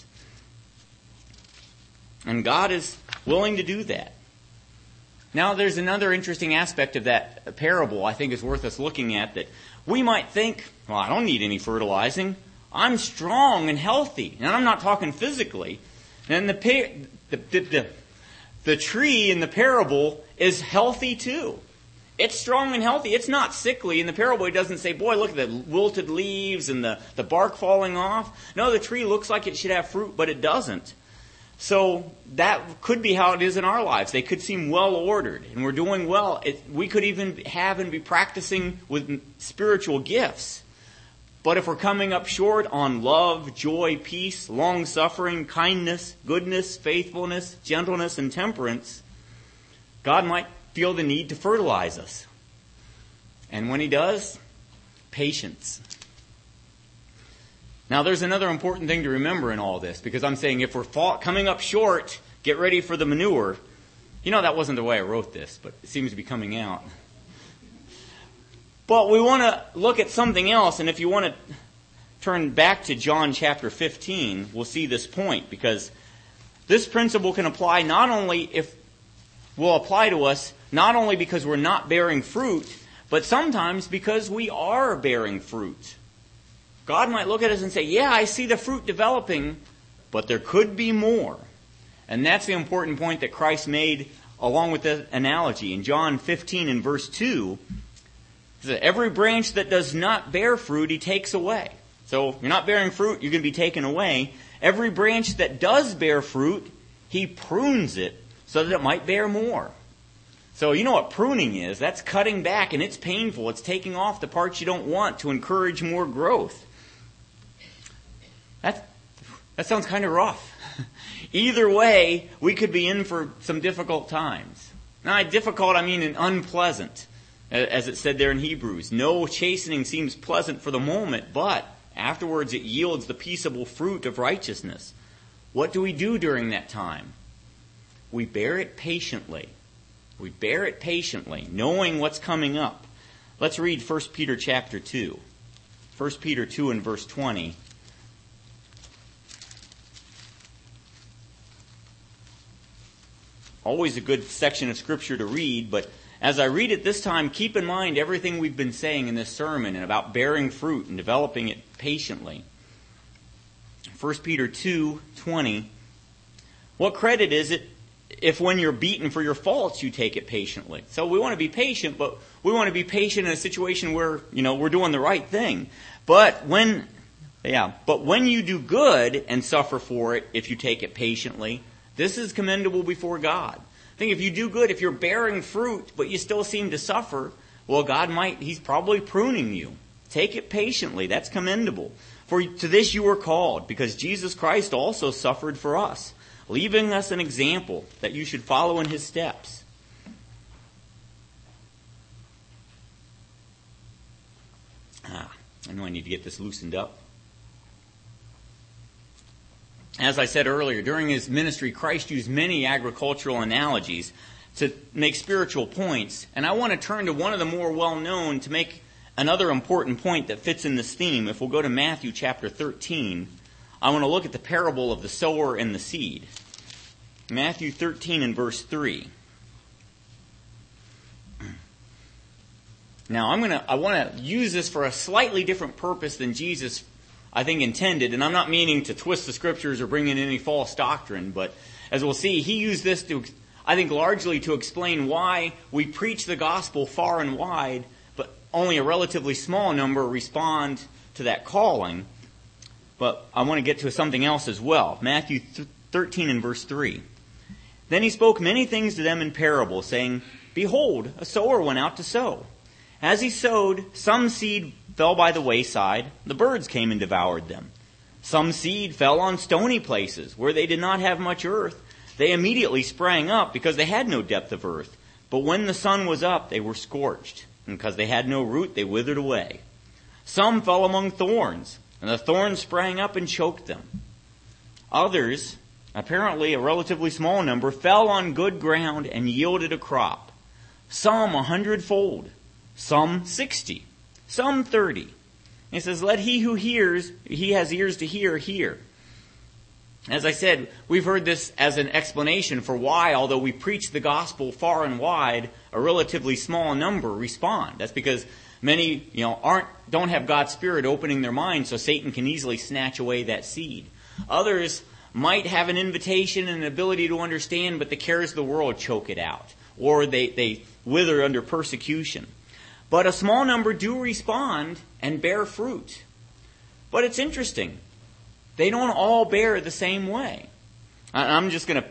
And God is willing to do that. Now, there's another interesting aspect of that parable I think is worth us looking at, that we might think, well, I don't need any fertilizing. I'm strong and healthy. And I'm not talking physically. And the, the, the, the The tree in the parable is healthy too. It's strong and healthy. It's not sickly. In the parable, it doesn't say, boy, look at the wilted leaves and the, the bark falling off. No, the tree looks like it should have fruit, but it doesn't. So that could be how it is in our lives. They could seem well ordered, and we're doing well. It, we could even have and be practicing with spiritual gifts. But if we're coming up short on love, joy, peace, long-suffering, kindness, goodness, faithfulness, gentleness, and temperance, God might feel the need to fertilize us. And when he does, patience. Now, there's another important thing to remember in all this, because I'm saying if we're fall, coming up short, get ready for the manure. You know, that wasn't the way I wrote this, but it seems to be coming out. But we want to look at something else, and if you want to turn back to John chapter fifteen, we'll see this point, because this principle can apply not only if will apply to us not only because we're not bearing fruit, but sometimes because we are bearing fruit. God might look at us and say, yeah, I see the fruit developing, but there could be more. And that's the important point that Christ made along with the analogy. In John fifteen and verse two, he said, every branch that does not bear fruit, he takes away. So if you're not bearing fruit, you're going to be taken away. Every branch that does bear fruit, he prunes it so that it might bear more. So you know what pruning is. That's cutting back, and it's painful. It's taking off the parts you don't want to encourage more growth. That, that sounds kind of rough. Either way, we could be in for some difficult times. Now, difficult, I mean unpleasant, as it said there in Hebrews. No chastening seems pleasant for the moment, but afterwards it yields the peaceable fruit of righteousness. What do we do during that time? We bear it patiently. We bear it patiently, knowing what's coming up. Let's read First Peter chapter two. First Peter two and verse twenty. Always a good section of Scripture to read, but as I read it this time, keep in mind everything we've been saying in this sermon and about bearing fruit and developing it patiently. First Peter two twenty. What credit is it if when you're beaten for your faults you take it patiently? So we want to be patient, but we want to be patient in a situation where, you know, we're doing the right thing. But when, yeah, but when you do good and suffer for it, if you take it patiently, this is commendable before God. I think if you do good, if you're bearing fruit, but you still seem to suffer, well, God might, He's probably pruning you. Take it patiently. That's commendable. For to this you were called, because Jesus Christ also suffered for us, leaving us an example that you should follow in His steps. Ah, I know I need to get this loosened up. As I said earlier, during His ministry, Christ used many agricultural analogies to make spiritual points. And I want to turn to one of the more well-known to make another important point that fits in this theme. If we'll go to Matthew chapter thirteen, I want to look at the parable of the sower and the seed. Matthew thirteen and verse three. Now, I'm going to, I want to use this for a slightly different purpose than Jesus, I think, intended. And I'm not meaning to twist the Scriptures or bring in any false doctrine, but as we'll see, He used this to, I think, largely to explain why we preach the gospel far and wide, but only a relatively small number respond to that calling. But I want to get to something else as well. Matthew thirteen and verse three. Then He spoke many things to them in parables, saying, Behold, a sower went out to sow. As he sowed, some seed fell by the wayside. The birds came and devoured them. Some seed fell on stony places, where they did not have much earth. They immediately sprang up, because they had no depth of earth. But when the sun was up, they were scorched. And because they had no root, they withered away. Some fell among thorns, and the thorns sprang up and choked them. Others, apparently a relatively small number, fell on good ground and yielded a crop. Some a hundredfold, some sixty, some thirty. And He says, let he who hears, he has ears to hear, hear. As I said, we've heard this as an explanation for why, although we preach the gospel far and wide, a relatively small number respond. That's because many, you know, aren't, don't have God's Spirit opening their minds, so Satan can easily snatch away that seed. Others might have an invitation and an ability to understand, but the cares of the world choke it out, or they, they wither under persecution. But a small number do respond and bear fruit. But it's interesting. They don't all bear the same way. I'm just going to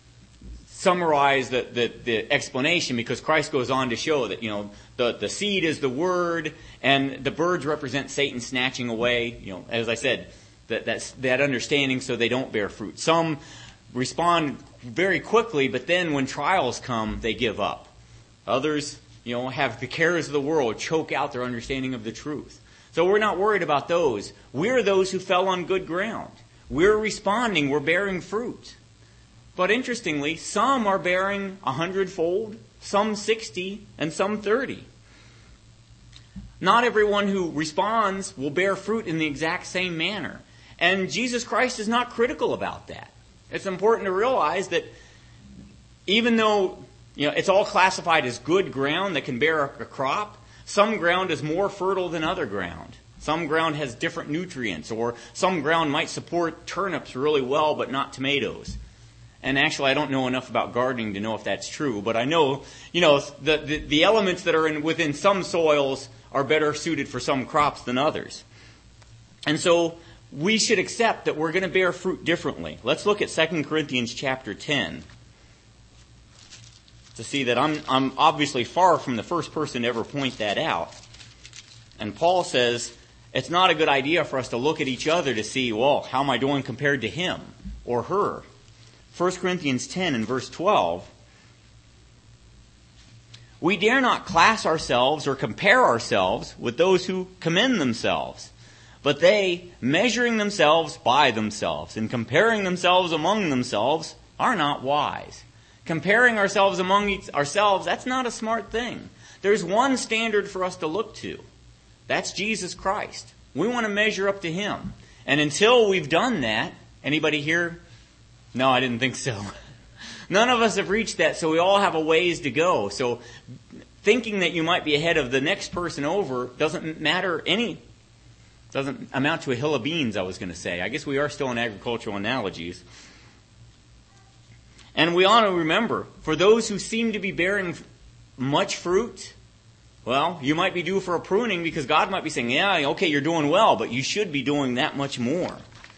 summarize the, the, the explanation, because Christ goes on to show that, you know, the, the seed is the word, and the birds represent Satan snatching away, you know, as I said, that, that's, that understanding, so they don't bear fruit. Some respond very quickly, but then when trials come, they give up. Others, you know, have the cares of the world choke out their understanding of the truth. So we're not worried about those. We're those who fell on good ground. We're responding. We're bearing fruit. But interestingly, some are bearing a hundredfold, some sixty, and some thirty. Not everyone who responds will bear fruit in the exact same manner. And Jesus Christ is not critical about that. It's important to realize that even though, you know, it's all classified as good ground that can bear a crop, some ground is more fertile than other ground. Some ground has different nutrients, or some ground might support turnips really well, but not tomatoes. And actually, I don't know enough about gardening to know if that's true, but I know, you know, the, the, the elements that are in, within some soils are better suited for some crops than others. And so we should accept that we're going to bear fruit differently. Let's look at Second Corinthians chapter ten to see that I'm, I'm obviously far from the first person to ever point that out. And Paul says it's not a good idea for us to look at each other to see, well, how am I doing compared to him or her? First Corinthians ten and verse twelve. We dare not class ourselves or compare ourselves with those who commend themselves, but they, measuring themselves by themselves and comparing themselves among themselves, are not wise. Comparing ourselves among each, ourselves, that's not a smart thing. There's one standard for us to look to. That's Jesus Christ. We want to measure up to Him. And until we've done that, anybody here? No, I didn't think so. None of us have reached that, so we all have a ways to go. So thinking that you might be ahead of the next person over doesn't matter any, doesn't amount to a hill of beans, I was going to say. I guess we are still in agricultural analogies. And we ought to remember, for those who seem to be bearing much fruit, well, you might be due for a pruning because God might be saying, yeah, okay, you're doing well, but you should be doing that much more.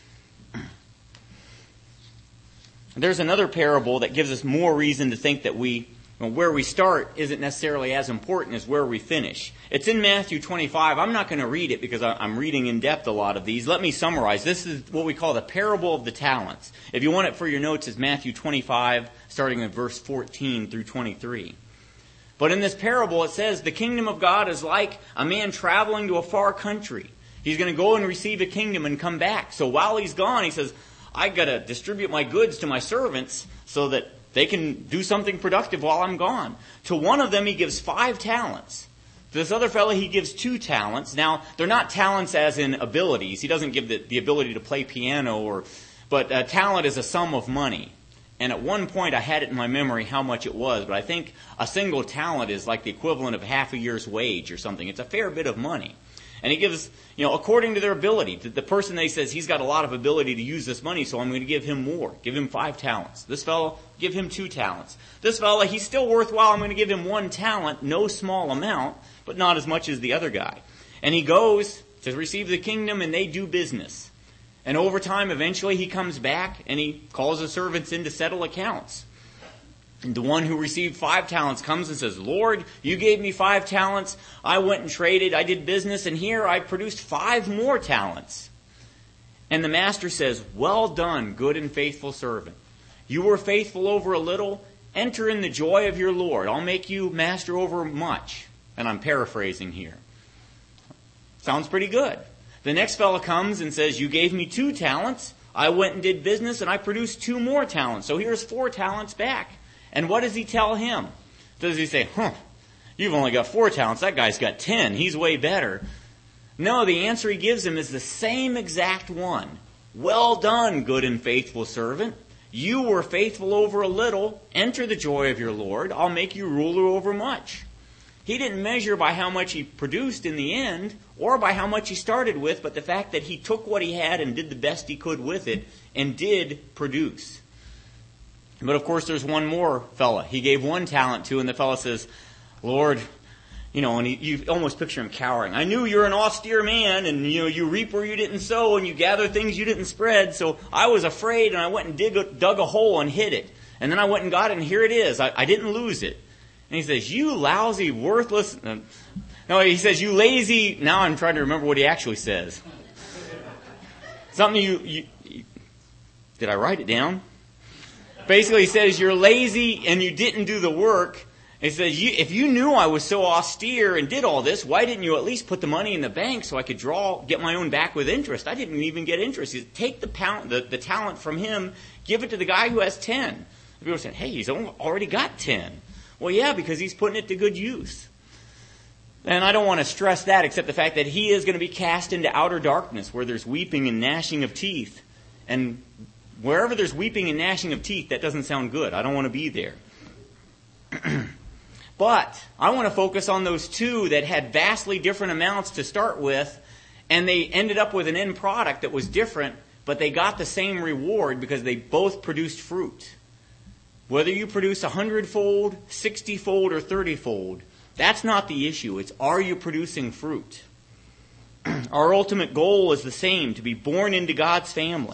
There's another parable that gives us more reason to think that we, well, where we start isn't necessarily as important as where we finish. It's in Matthew twenty-five. I'm not going to read it because I'm reading in depth a lot of these. Let me summarize. This is what we call the parable of the talents. If you want it for your notes, it's Matthew twenty-five, starting in verse fourteen through twenty-three. But in this parable, it says, the kingdom of God is like a man traveling to a far country. He's going to go and receive a kingdom and come back. So while he's gone, he says, I got to distribute my goods to my servants so that they can do something productive while I'm gone. To one of them, he gives five talents. To this other fellow, he gives two talents. Now, they're not talents as in abilities. He doesn't give the, the ability to play piano, or, but a talent is a sum of money. And at one point, I had it in my memory how much it was, but I think a single talent is like the equivalent of half a year's wage or something. It's a fair bit of money. And he gives, you know, according to their ability. The person that he says, he's got a lot of ability to use this money, so I'm going to give him more. Give him five talents. This fellow, give him two talents. This fellow, he's still worthwhile. I'm going to give him one talent, no small amount, but not as much as the other guy. And he goes to receive the kingdom, and they do business. And over time, eventually, he comes back, and he calls the servants in to settle accounts. And the one who received five talents comes and says, Lord, you gave me five talents. I went and traded. I did business. And here I produced five more talents. And the master says, well done, good and faithful servant. You were faithful over a little. Enter in the joy of your Lord. I'll make you master over much. And I'm paraphrasing here. Sounds pretty good. The next fellow comes and says, you gave me two talents. I went and did business and I produced two more talents. So here's four talents back. And what does he tell him? Does he say, huh, you've only got four talents. That guy's got ten. He's way better. No, the answer he gives him is the same exact one. Well done, good and faithful servant. You were faithful over a little. Enter the joy of your Lord. I'll make you ruler over much. He didn't measure by how much he produced in the end or by how much he started with, but the fact that he took what he had and did the best he could with it and did produce. But of course, there's one more fella. He gave one talent to, and the fella says, Lord, you know, and he, you almost picture him cowering. I knew you're an austere man, and you know, you reap where you didn't sow, and you gather things you didn't spread. So I was afraid, and I went and dig a, dug a hole and hid it. And then I went and got it, and here it is. I, I didn't lose it. And he says, you lousy, worthless. No, he says, you lazy. Now I'm trying to remember what he actually says. Something you, you, you did I write it down? Basically, he says, you're lazy and you didn't do the work. He says, you, if you knew I was so austere and did all this, why didn't you at least put the money in the bank so I could draw, get my own back with interest? I didn't even get interest. He said, take the, pound, the, the talent from him, give it to the guy who has ten. People said, hey, he's already got ten. Well, yeah, because he's putting it to good use. And I don't want to stress that except the fact that he is going to be cast into outer darkness where there's weeping and gnashing of teeth. And wherever there's weeping and gnashing of teeth, that doesn't sound good. I don't want to be there. But I want to focus on those two that had vastly different amounts to start with, and they ended up with an end product that was different, but they got the same reward because they both produced fruit. Whether you produce a hundredfold, sixty-fold, or thirty-fold, that's not the issue. It's, are you producing fruit? Our ultimate goal is the same, to be born into God's family.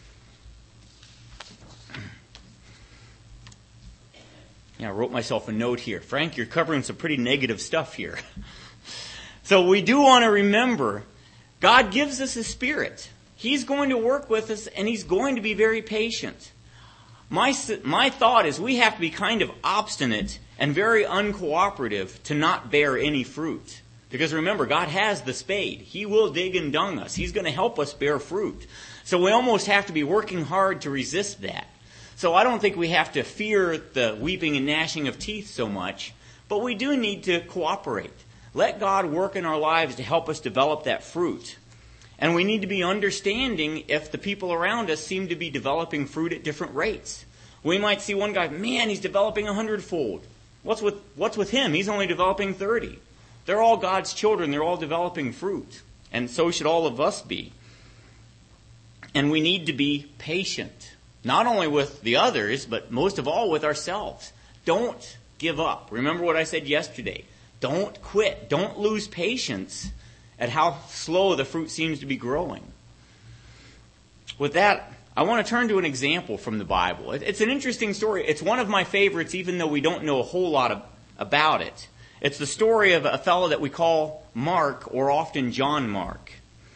Yeah, I wrote myself a note here. Frank, you're covering some pretty negative stuff here. So we do want to remember, God gives us His Spirit. He's going to work with us, and He's going to be very patient. My, my thought is we have to be kind of obstinate and very uncooperative to not bear any fruit. Because remember, God has the spade. He will dig and dung us. He's going to help us bear fruit. So we almost have to be working hard to resist that. So I don't think we have to fear the weeping and gnashing of teeth so much, but we do need to cooperate. Let God work in our lives to help us develop that fruit. And we need to be understanding if the people around us seem to be developing fruit at different rates. We might see one guy, man, he's developing a hundredfold. What's with, what's with him? He's only developing thirty. They're all God's children. They're all developing fruit. And so should all of us be. And we need to be patient. Not only with the others, but most of all with ourselves. Don't give up. Remember what I said yesterday. Don't quit. Don't lose patience at how slow the fruit seems to be growing. With that, I want to turn to an example from the Bible. It's an interesting story. It's one of my favorites, even though we don't know a whole lot of, about it. It's the story of a fellow that we call Mark, or often John Mark.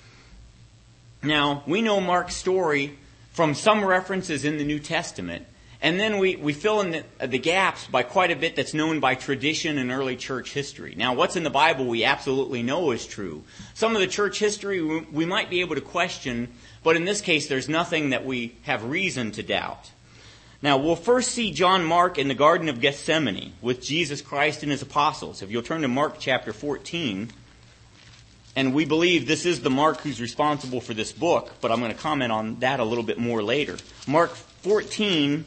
Now, we know Mark's story from some references in the New Testament, and then we, we fill in the, the gaps by quite a bit that's known by tradition and early church history. Now, what's in the Bible we absolutely know is true. Some of the church history we, we might be able to question, but in this case there's nothing that we have reason to doubt. Now, we'll first see John Mark in the Garden of Gethsemane with Jesus Christ and His apostles. If you'll turn to Mark chapter fourteen, and we believe this is the Mark who's responsible for this book, but I'm going to comment on that a little bit more later. Mark fourteen,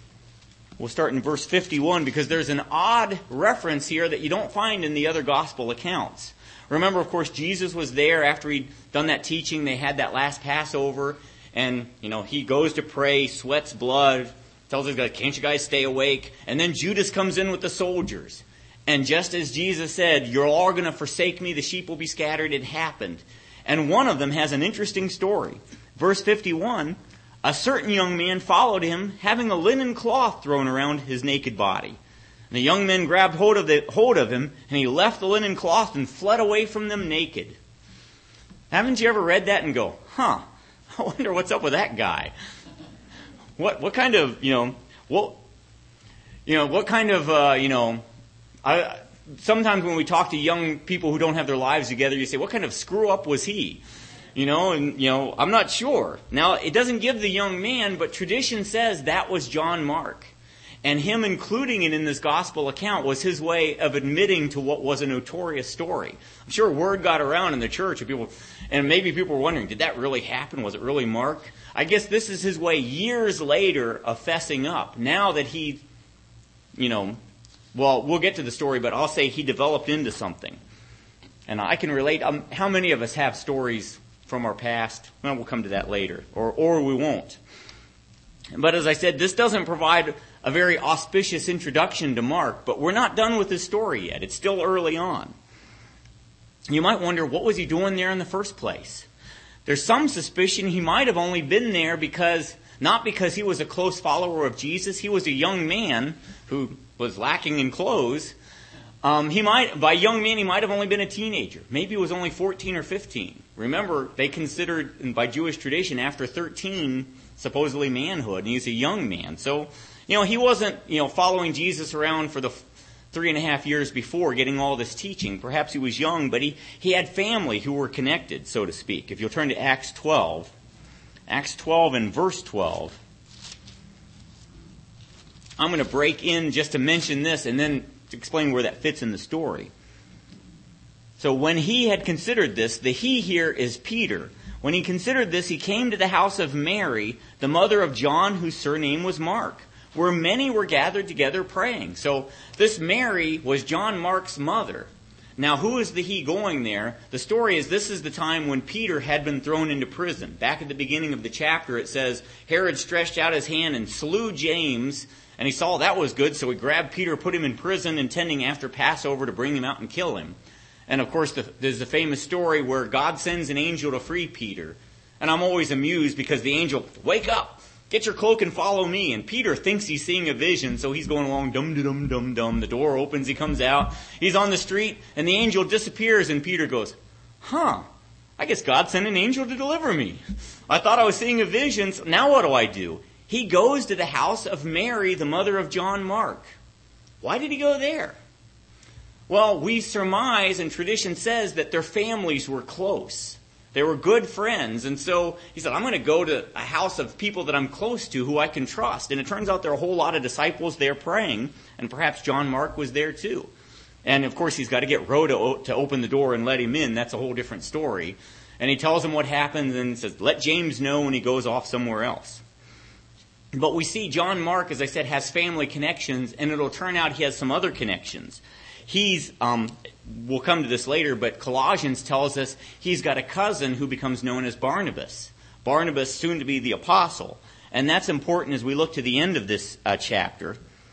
we'll start in verse fifty-one, because there's an odd reference here that you don't find in the other gospel accounts. Remember, of course, Jesus was there after he'd done that teaching. They had that last Passover, and, you know, he goes to pray, sweats blood, tells his guys, can't you guys stay awake? And then Judas comes in with the soldiers. And just as Jesus said, you're all going to forsake me, the sheep will be scattered, it happened. And one of them has an interesting story. Verse fifty-one, a certain young man followed him, having a linen cloth thrown around his naked body. And the young men grabbed hold of, the, hold of him, and he left the linen cloth and fled away from them naked. Haven't you ever read that and go, huh, I wonder what's up with that guy? What what kind of, you know, what, you know, what kind of, uh, you know, I, sometimes when we talk to young people who don't have their lives together, you say, what kind of screw up was he? You know, and, you know, I'm not sure. Now, it doesn't give the young man, but tradition says that was John Mark. And him including it in this gospel account was his way of admitting to what was a notorious story. I'm sure word got around in the church, and people, and maybe people were wondering, did that really happen? Was it really Mark? I guess this is his way years later of fessing up. Now that he, you know, well, we'll get to the story, but I'll say he developed into something. And I can relate. Um, how many of us have stories from our past? Well, we'll come to that later, or or we won't. But as I said, this doesn't provide a very auspicious introduction to Mark, but we're not done with his story yet. It's still early on. You might wonder, what was he doing there in the first place? There's some suspicion he might have only been there because, not because he was a close follower of Jesus. He was a young man who was lacking in clothes. Um, he might, by young man, he might have only been a teenager. Maybe he was only fourteen or fifteen. Remember, they considered, by Jewish tradition, after thirteen, supposedly manhood, and he's a young man. So, you know, he wasn't, you know, following Jesus around for the three and a half years before getting all this teaching. Perhaps he was young, but he, he had family who were connected, so to speak. If you'll turn to Acts twelve, Acts twelve and verse twelve. I'm going to break in just to mention this and then to explain where that fits in the story. So when he had considered this, the he here is Peter. When he considered this, he came to the house of Mary, the mother of John, whose surname was Mark, where many were gathered together praying. So this Mary was John Mark's mother. Now, who is the he going there? The story is this is the time when Peter had been thrown into prison. Back at the beginning of the chapter, it says, Herod stretched out his hand and slew James, and he saw that was good, so he grabbed Peter, put him in prison, intending after Passover to bring him out and kill him. And of course, the, there's the famous story where God sends an angel to free Peter. And I'm always amused because the angel, wake up, get your cloak and follow me. And Peter thinks he's seeing a vision, so he's going along, dum-dum-dum-dum. The door opens, he comes out, he's on the street, and the angel disappears, and Peter goes, huh, I guess God sent an angel to deliver me. I thought I was seeing a vision, so now what do I do? He goes to the house of Mary, the mother of John Mark. Why did he go there? Well, we surmise, and tradition says, that their families were close. They were good friends. And so he said, I'm going to go to a house of people that I'm close to, who I can trust. And it turns out there are a whole lot of disciples there praying. And perhaps John Mark was there too. And of course, he's got to get Rhoda to open the door and let him in. That's a whole different story. And he tells him what happens and says, let James know, and he goes off somewhere else. But we see John Mark, as I said, has family connections, and it'll turn out he has some other connections. He's, um, we'll come to this later, but Colossians tells us he's got a cousin who becomes known as Barnabas. Barnabas, soon to be the apostle. And that's important as we look to the end of this uh, chapter.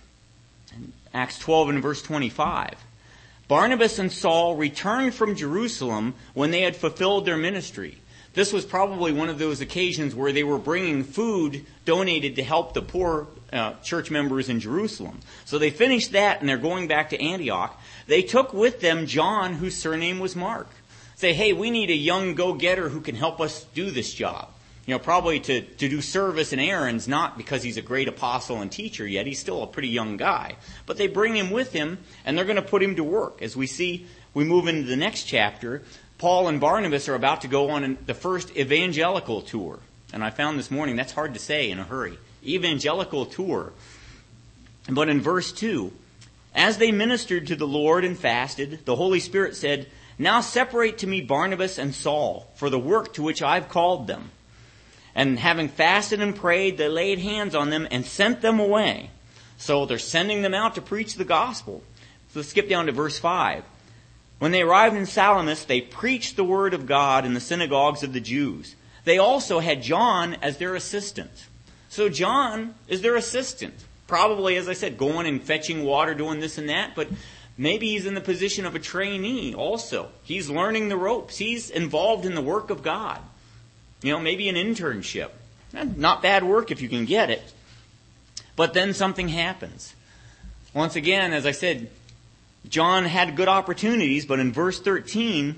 Acts twelve and verse twenty-five. Barnabas and Saul returned from Jerusalem when they had fulfilled their ministry. This was probably one of those occasions where they were bringing food donated to help the poor uh, church members in Jerusalem. So they finished that and they're going back to Antioch. They took with them John, whose surname was Mark. Say, hey, we need a young go-getter who can help us do this job. You know, probably to, to do service and errands, not because he's a great apostle and teacher yet. He's still a pretty young guy. But they bring him with him, and they're going to put him to work. As we see, we move into the next chapter, Paul and Barnabas are about to go on the first evangelical tour. And I found this morning, that's hard to say in a hurry. Evangelical tour. But in verse two, as they ministered to the Lord and fasted, the Holy Spirit said, now separate to me Barnabas and Saul for the work to which I've called them. And having fasted and prayed, they laid hands on them and sent them away. So they're sending them out to preach the gospel. So let's skip down to verse five. When they arrived in Salamis, they preached the word of God in the synagogues of the Jews. They also had John as their assistant. So John is their assistant. Probably, as I said, going and fetching water, doing this and that. But maybe he's in the position of a trainee also. He's learning the ropes. He's involved in the work of God. You know, maybe an internship. Not bad work if you can get it. But then something happens. Once again, as I said, John had good opportunities, but in verse thirteen,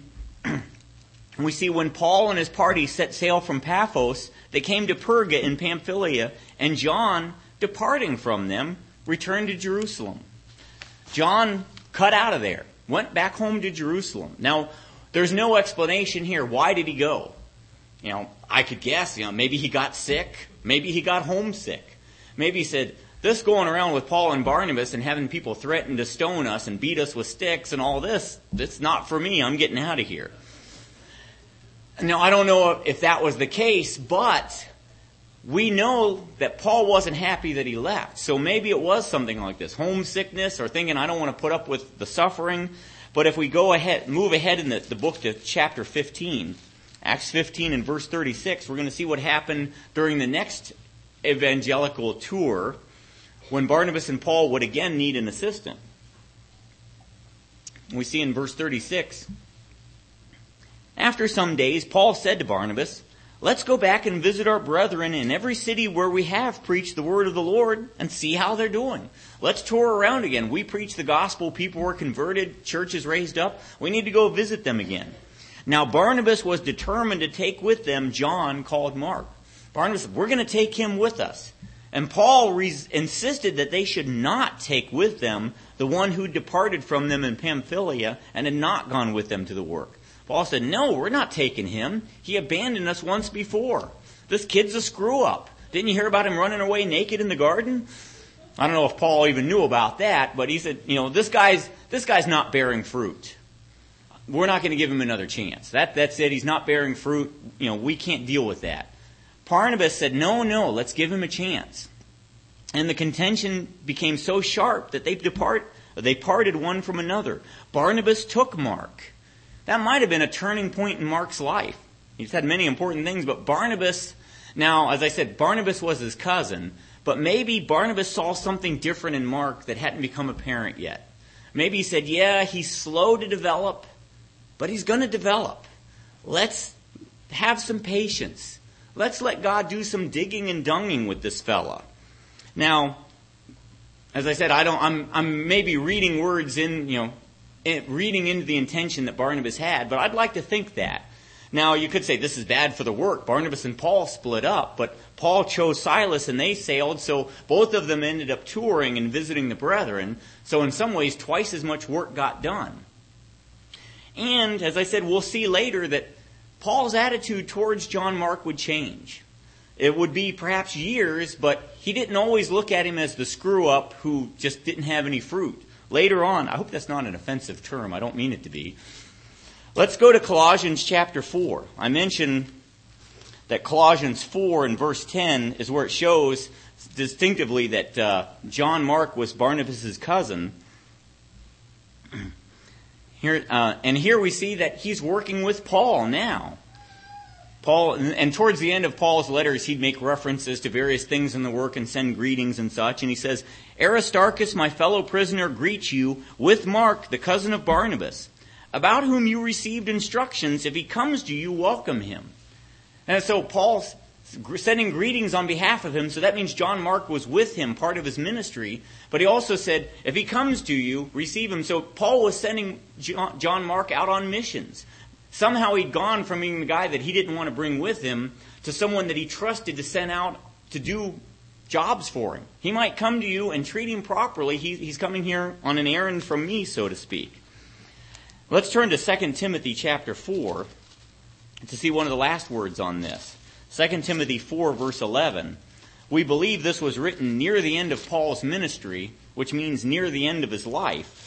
we see when Paul and his party set sail from Paphos, they came to Perga in Pamphylia, and John, departing from them, returned to Jerusalem. John cut out of there, went back home to Jerusalem. Now, there's no explanation here. Why did he go? You know, I could guess, you know, maybe he got sick. Maybe he got homesick. Maybe he said, this going around with Paul and Barnabas and having people threaten to stone us and beat us with sticks and all this, that's not for me. I'm getting out of here. Now, I don't know if that was the case, but we know that Paul wasn't happy that he left. So maybe it was something like this, homesickness or thinking, I don't want to put up with the suffering. But if we go ahead, move ahead in the, the book to chapter fifteen, Acts fifteen and verse thirty-six, we're going to see what happened during the next evangelical tour when Barnabas and Paul would again need an assistant. We see in verse thirty-six, after some days, Paul said to Barnabas, let's go back and visit our brethren in every city where we have preached the word of the Lord and see how they're doing. Let's tour around again. We preach the gospel. People were converted. Churches raised up. We need to go visit them again. Now, Barnabas was determined to take with them John called Mark. Barnabas said, we're going to take him with us. And Paul res- insisted that they should not take with them the one who departed from them in Pamphylia and had not gone with them to the work. Paul said, no, we're not taking him. He abandoned us once before. This kid's a screw-up. Didn't you hear about him running away naked in the garden? I don't know if Paul even knew about that, but he said, you know, this guy's this guy's not bearing fruit. We're not going to give him another chance. That that's it. He's not bearing fruit. You know, we can't deal with that. Barnabas said, no, no, let's give him a chance. And the contention became so sharp that they depart they parted one from another. Barnabas took Mark. That might have been a turning point in Mark's life. He's had many important things, but Barnabas, now, as I said, Barnabas was his cousin, but maybe Barnabas saw something different in Mark that hadn't become apparent yet. Maybe he said, yeah, he's slow to develop, but he's going to develop. Let's have some patience. Let's let God do some digging and dunging with this fella. Now, as I said, I don't, I'm, I'm maybe reading words in, you know, reading into the intention that Barnabas had, but I'd like to think that. Now, you could say this is bad for the work. Barnabas and Paul split up, but Paul chose Silas and they sailed, so both of them ended up touring and visiting the brethren. So in some ways, twice as much work got done. And, as I said, we'll see later that Paul's attitude towards John Mark would change. It would be perhaps years, but he didn't always look at him as the screw-up who just didn't have any fruit. Later on, I hope that's not an offensive term. I don't mean it to be. Let's go to Colossians chapter four. I mentioned that Colossians four and verse ten is where it shows distinctively that uh, John Mark was Barnabas' cousin. Here, uh, and here we see that he's working with Paul now. Paul, and towards the end of Paul's letters, he'd make references to various things in the work and send greetings and such. And he says, Aristarchus, my fellow prisoner, greets you with Mark, the cousin of Barnabas, about whom you received instructions. If he comes to you, welcome him. And so Paul's sending greetings on behalf of him. So that means John Mark was with him, part of his ministry. But he also said, if he comes to you, receive him. So Paul was sending John Mark out on missions. Somehow he'd gone from being the guy that he didn't want to bring with him to someone that he trusted to send out to do jobs for him. He might come to you and treat him properly. He, he's coming here on an errand from me, so to speak. Let's turn to Second Timothy chapter four to see one of the last words on this. Second Timothy four, verse eleven. We believe this was written near the end of Paul's ministry, which means near the end of his life.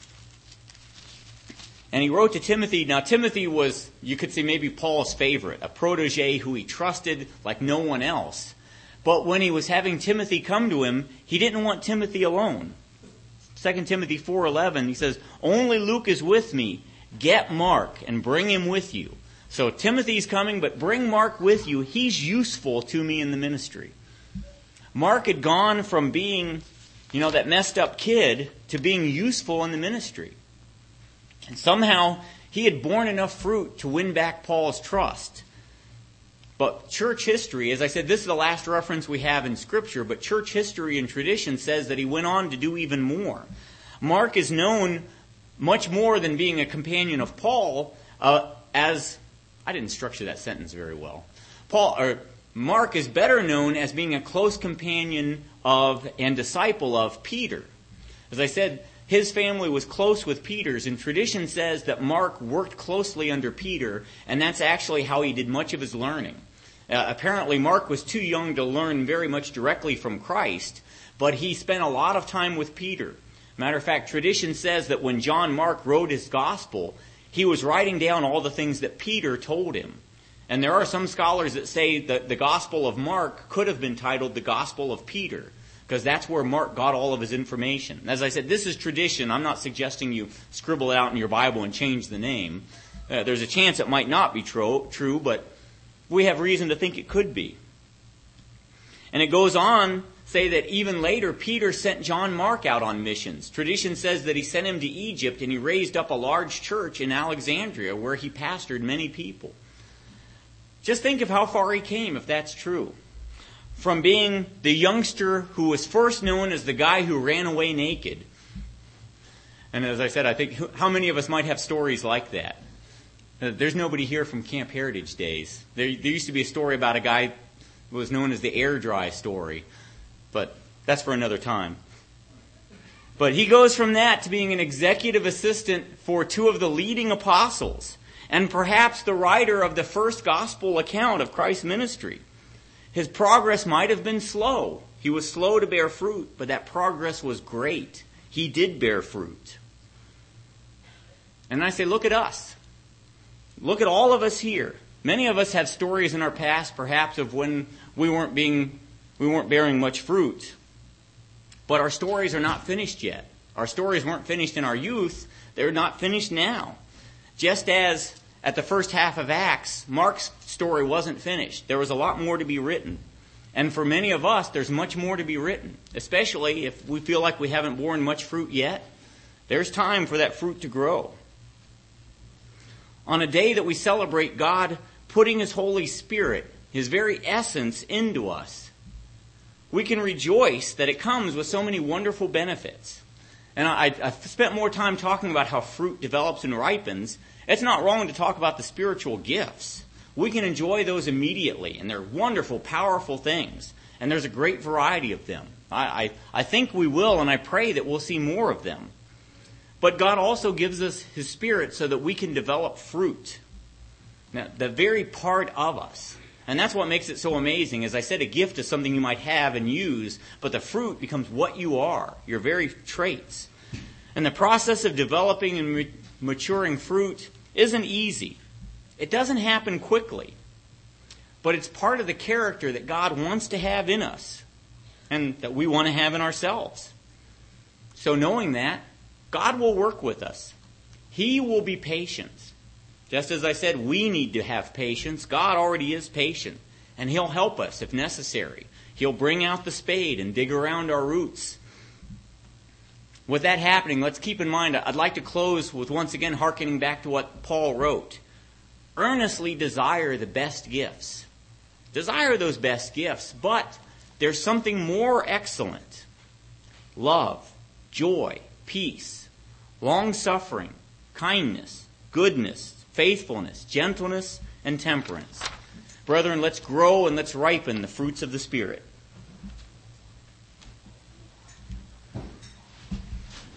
And he wrote to Timothy. Now, Timothy was, you could say, maybe Paul's favorite, a protege who he trusted like no one else. But when he was having Timothy come to him, he didn't want Timothy alone. Second Timothy four eleven, he says, only Luke is with me. Get Mark and bring him with you. So Timothy's coming, but bring Mark with you. He's useful to me in the ministry. Mark had gone from being, you know, that messed up kid to being useful in the ministry. And somehow he had borne enough fruit to win back Paul's trust. But church history, as I said, this is the last reference we have in Scripture, but church history and tradition says that he went on to do even more. Mark is known much more than being a companion of Paul uh, as, I didn't structure that sentence very well. Paul, or Mark is better known as being a close companion of and disciple of Peter. As I said, his family was close with Peter's, and tradition says that Mark worked closely under Peter, and that's actually how he did much of his learning. Uh, apparently, Mark was too young to learn very much directly from Christ, but he spent a lot of time with Peter. Matter of fact, tradition says that when John Mark wrote his gospel, he was writing down all the things that Peter told him. And there are some scholars that say that the Gospel of Mark could have been titled the Gospel of Peter, because that's where Mark got all of his information. As I said, this is tradition. I'm not suggesting you scribble it out in your Bible and change the name. Uh, there's a chance it might not be tro- true, but we have reason to think it could be. And it goes on to say that even later, Peter sent John Mark out on missions. Tradition says that he sent him to Egypt and he raised up a large church in Alexandria where he pastored many people. Just think of how far he came if that's true. From being the youngster who was first known as the guy who ran away naked. And as I said, I think how many of us might have stories like that? Uh, there's nobody here from Camp Heritage days. There, there used to be a story about a guy who was known as the air dry story. but that's for another time. But he goes from that to being an executive assistant for two of the leading apostles, and perhaps the writer of the first gospel account of Christ's ministry. His progress might have been slow. He was slow to bear fruit, but that progress was great. He did bear fruit. And I say, look at us. Look at all of us here. Many of us have stories in our past, perhaps, of when we weren't being, we weren't bearing much fruit. But our stories are not finished yet. Our stories weren't finished in our youth. They're not finished now. Just as at the first half of Acts, Mark's story wasn't finished. There was a lot more to be written. And for many of us, there's much more to be written, especially if we feel like we haven't borne much fruit yet. There's time for that fruit to grow. On a day that we celebrate God putting His Holy Spirit, His very essence, into us, we can rejoice that it comes with so many wonderful benefits. And I, I've spent more time talking about how fruit develops and ripens. It's not wrong to talk about the spiritual gifts. We can enjoy those immediately, and they're wonderful, powerful things. And there's a great variety of them. I, I, I think we will, and I pray that we'll see more of them. But God also gives us His Spirit so that we can develop fruit. Now, the very part of us. And that's what makes it so amazing. As I said, a gift is something you might have and use, but the fruit becomes what you are, your very traits. And the process of developing and maturing fruit isn't easy. It doesn't happen quickly. But it's part of the character that God wants to have in us and that we want to have in ourselves. So knowing that, God will work with us. He will be patient. Just as I said, we need to have patience. God already is patient, and He'll help us if necessary. He'll bring out the spade and dig around our roots. With that happening, let's keep in mind, I'd like to close with once again hearkening back to what Paul wrote. Earnestly desire the best gifts. Desire those best gifts, but there's something more excellent. Love, joy, peace, long-suffering, kindness, goodness, faithfulness, gentleness, and temperance. Brethren, let's grow and let's ripen the fruits of the Spirit.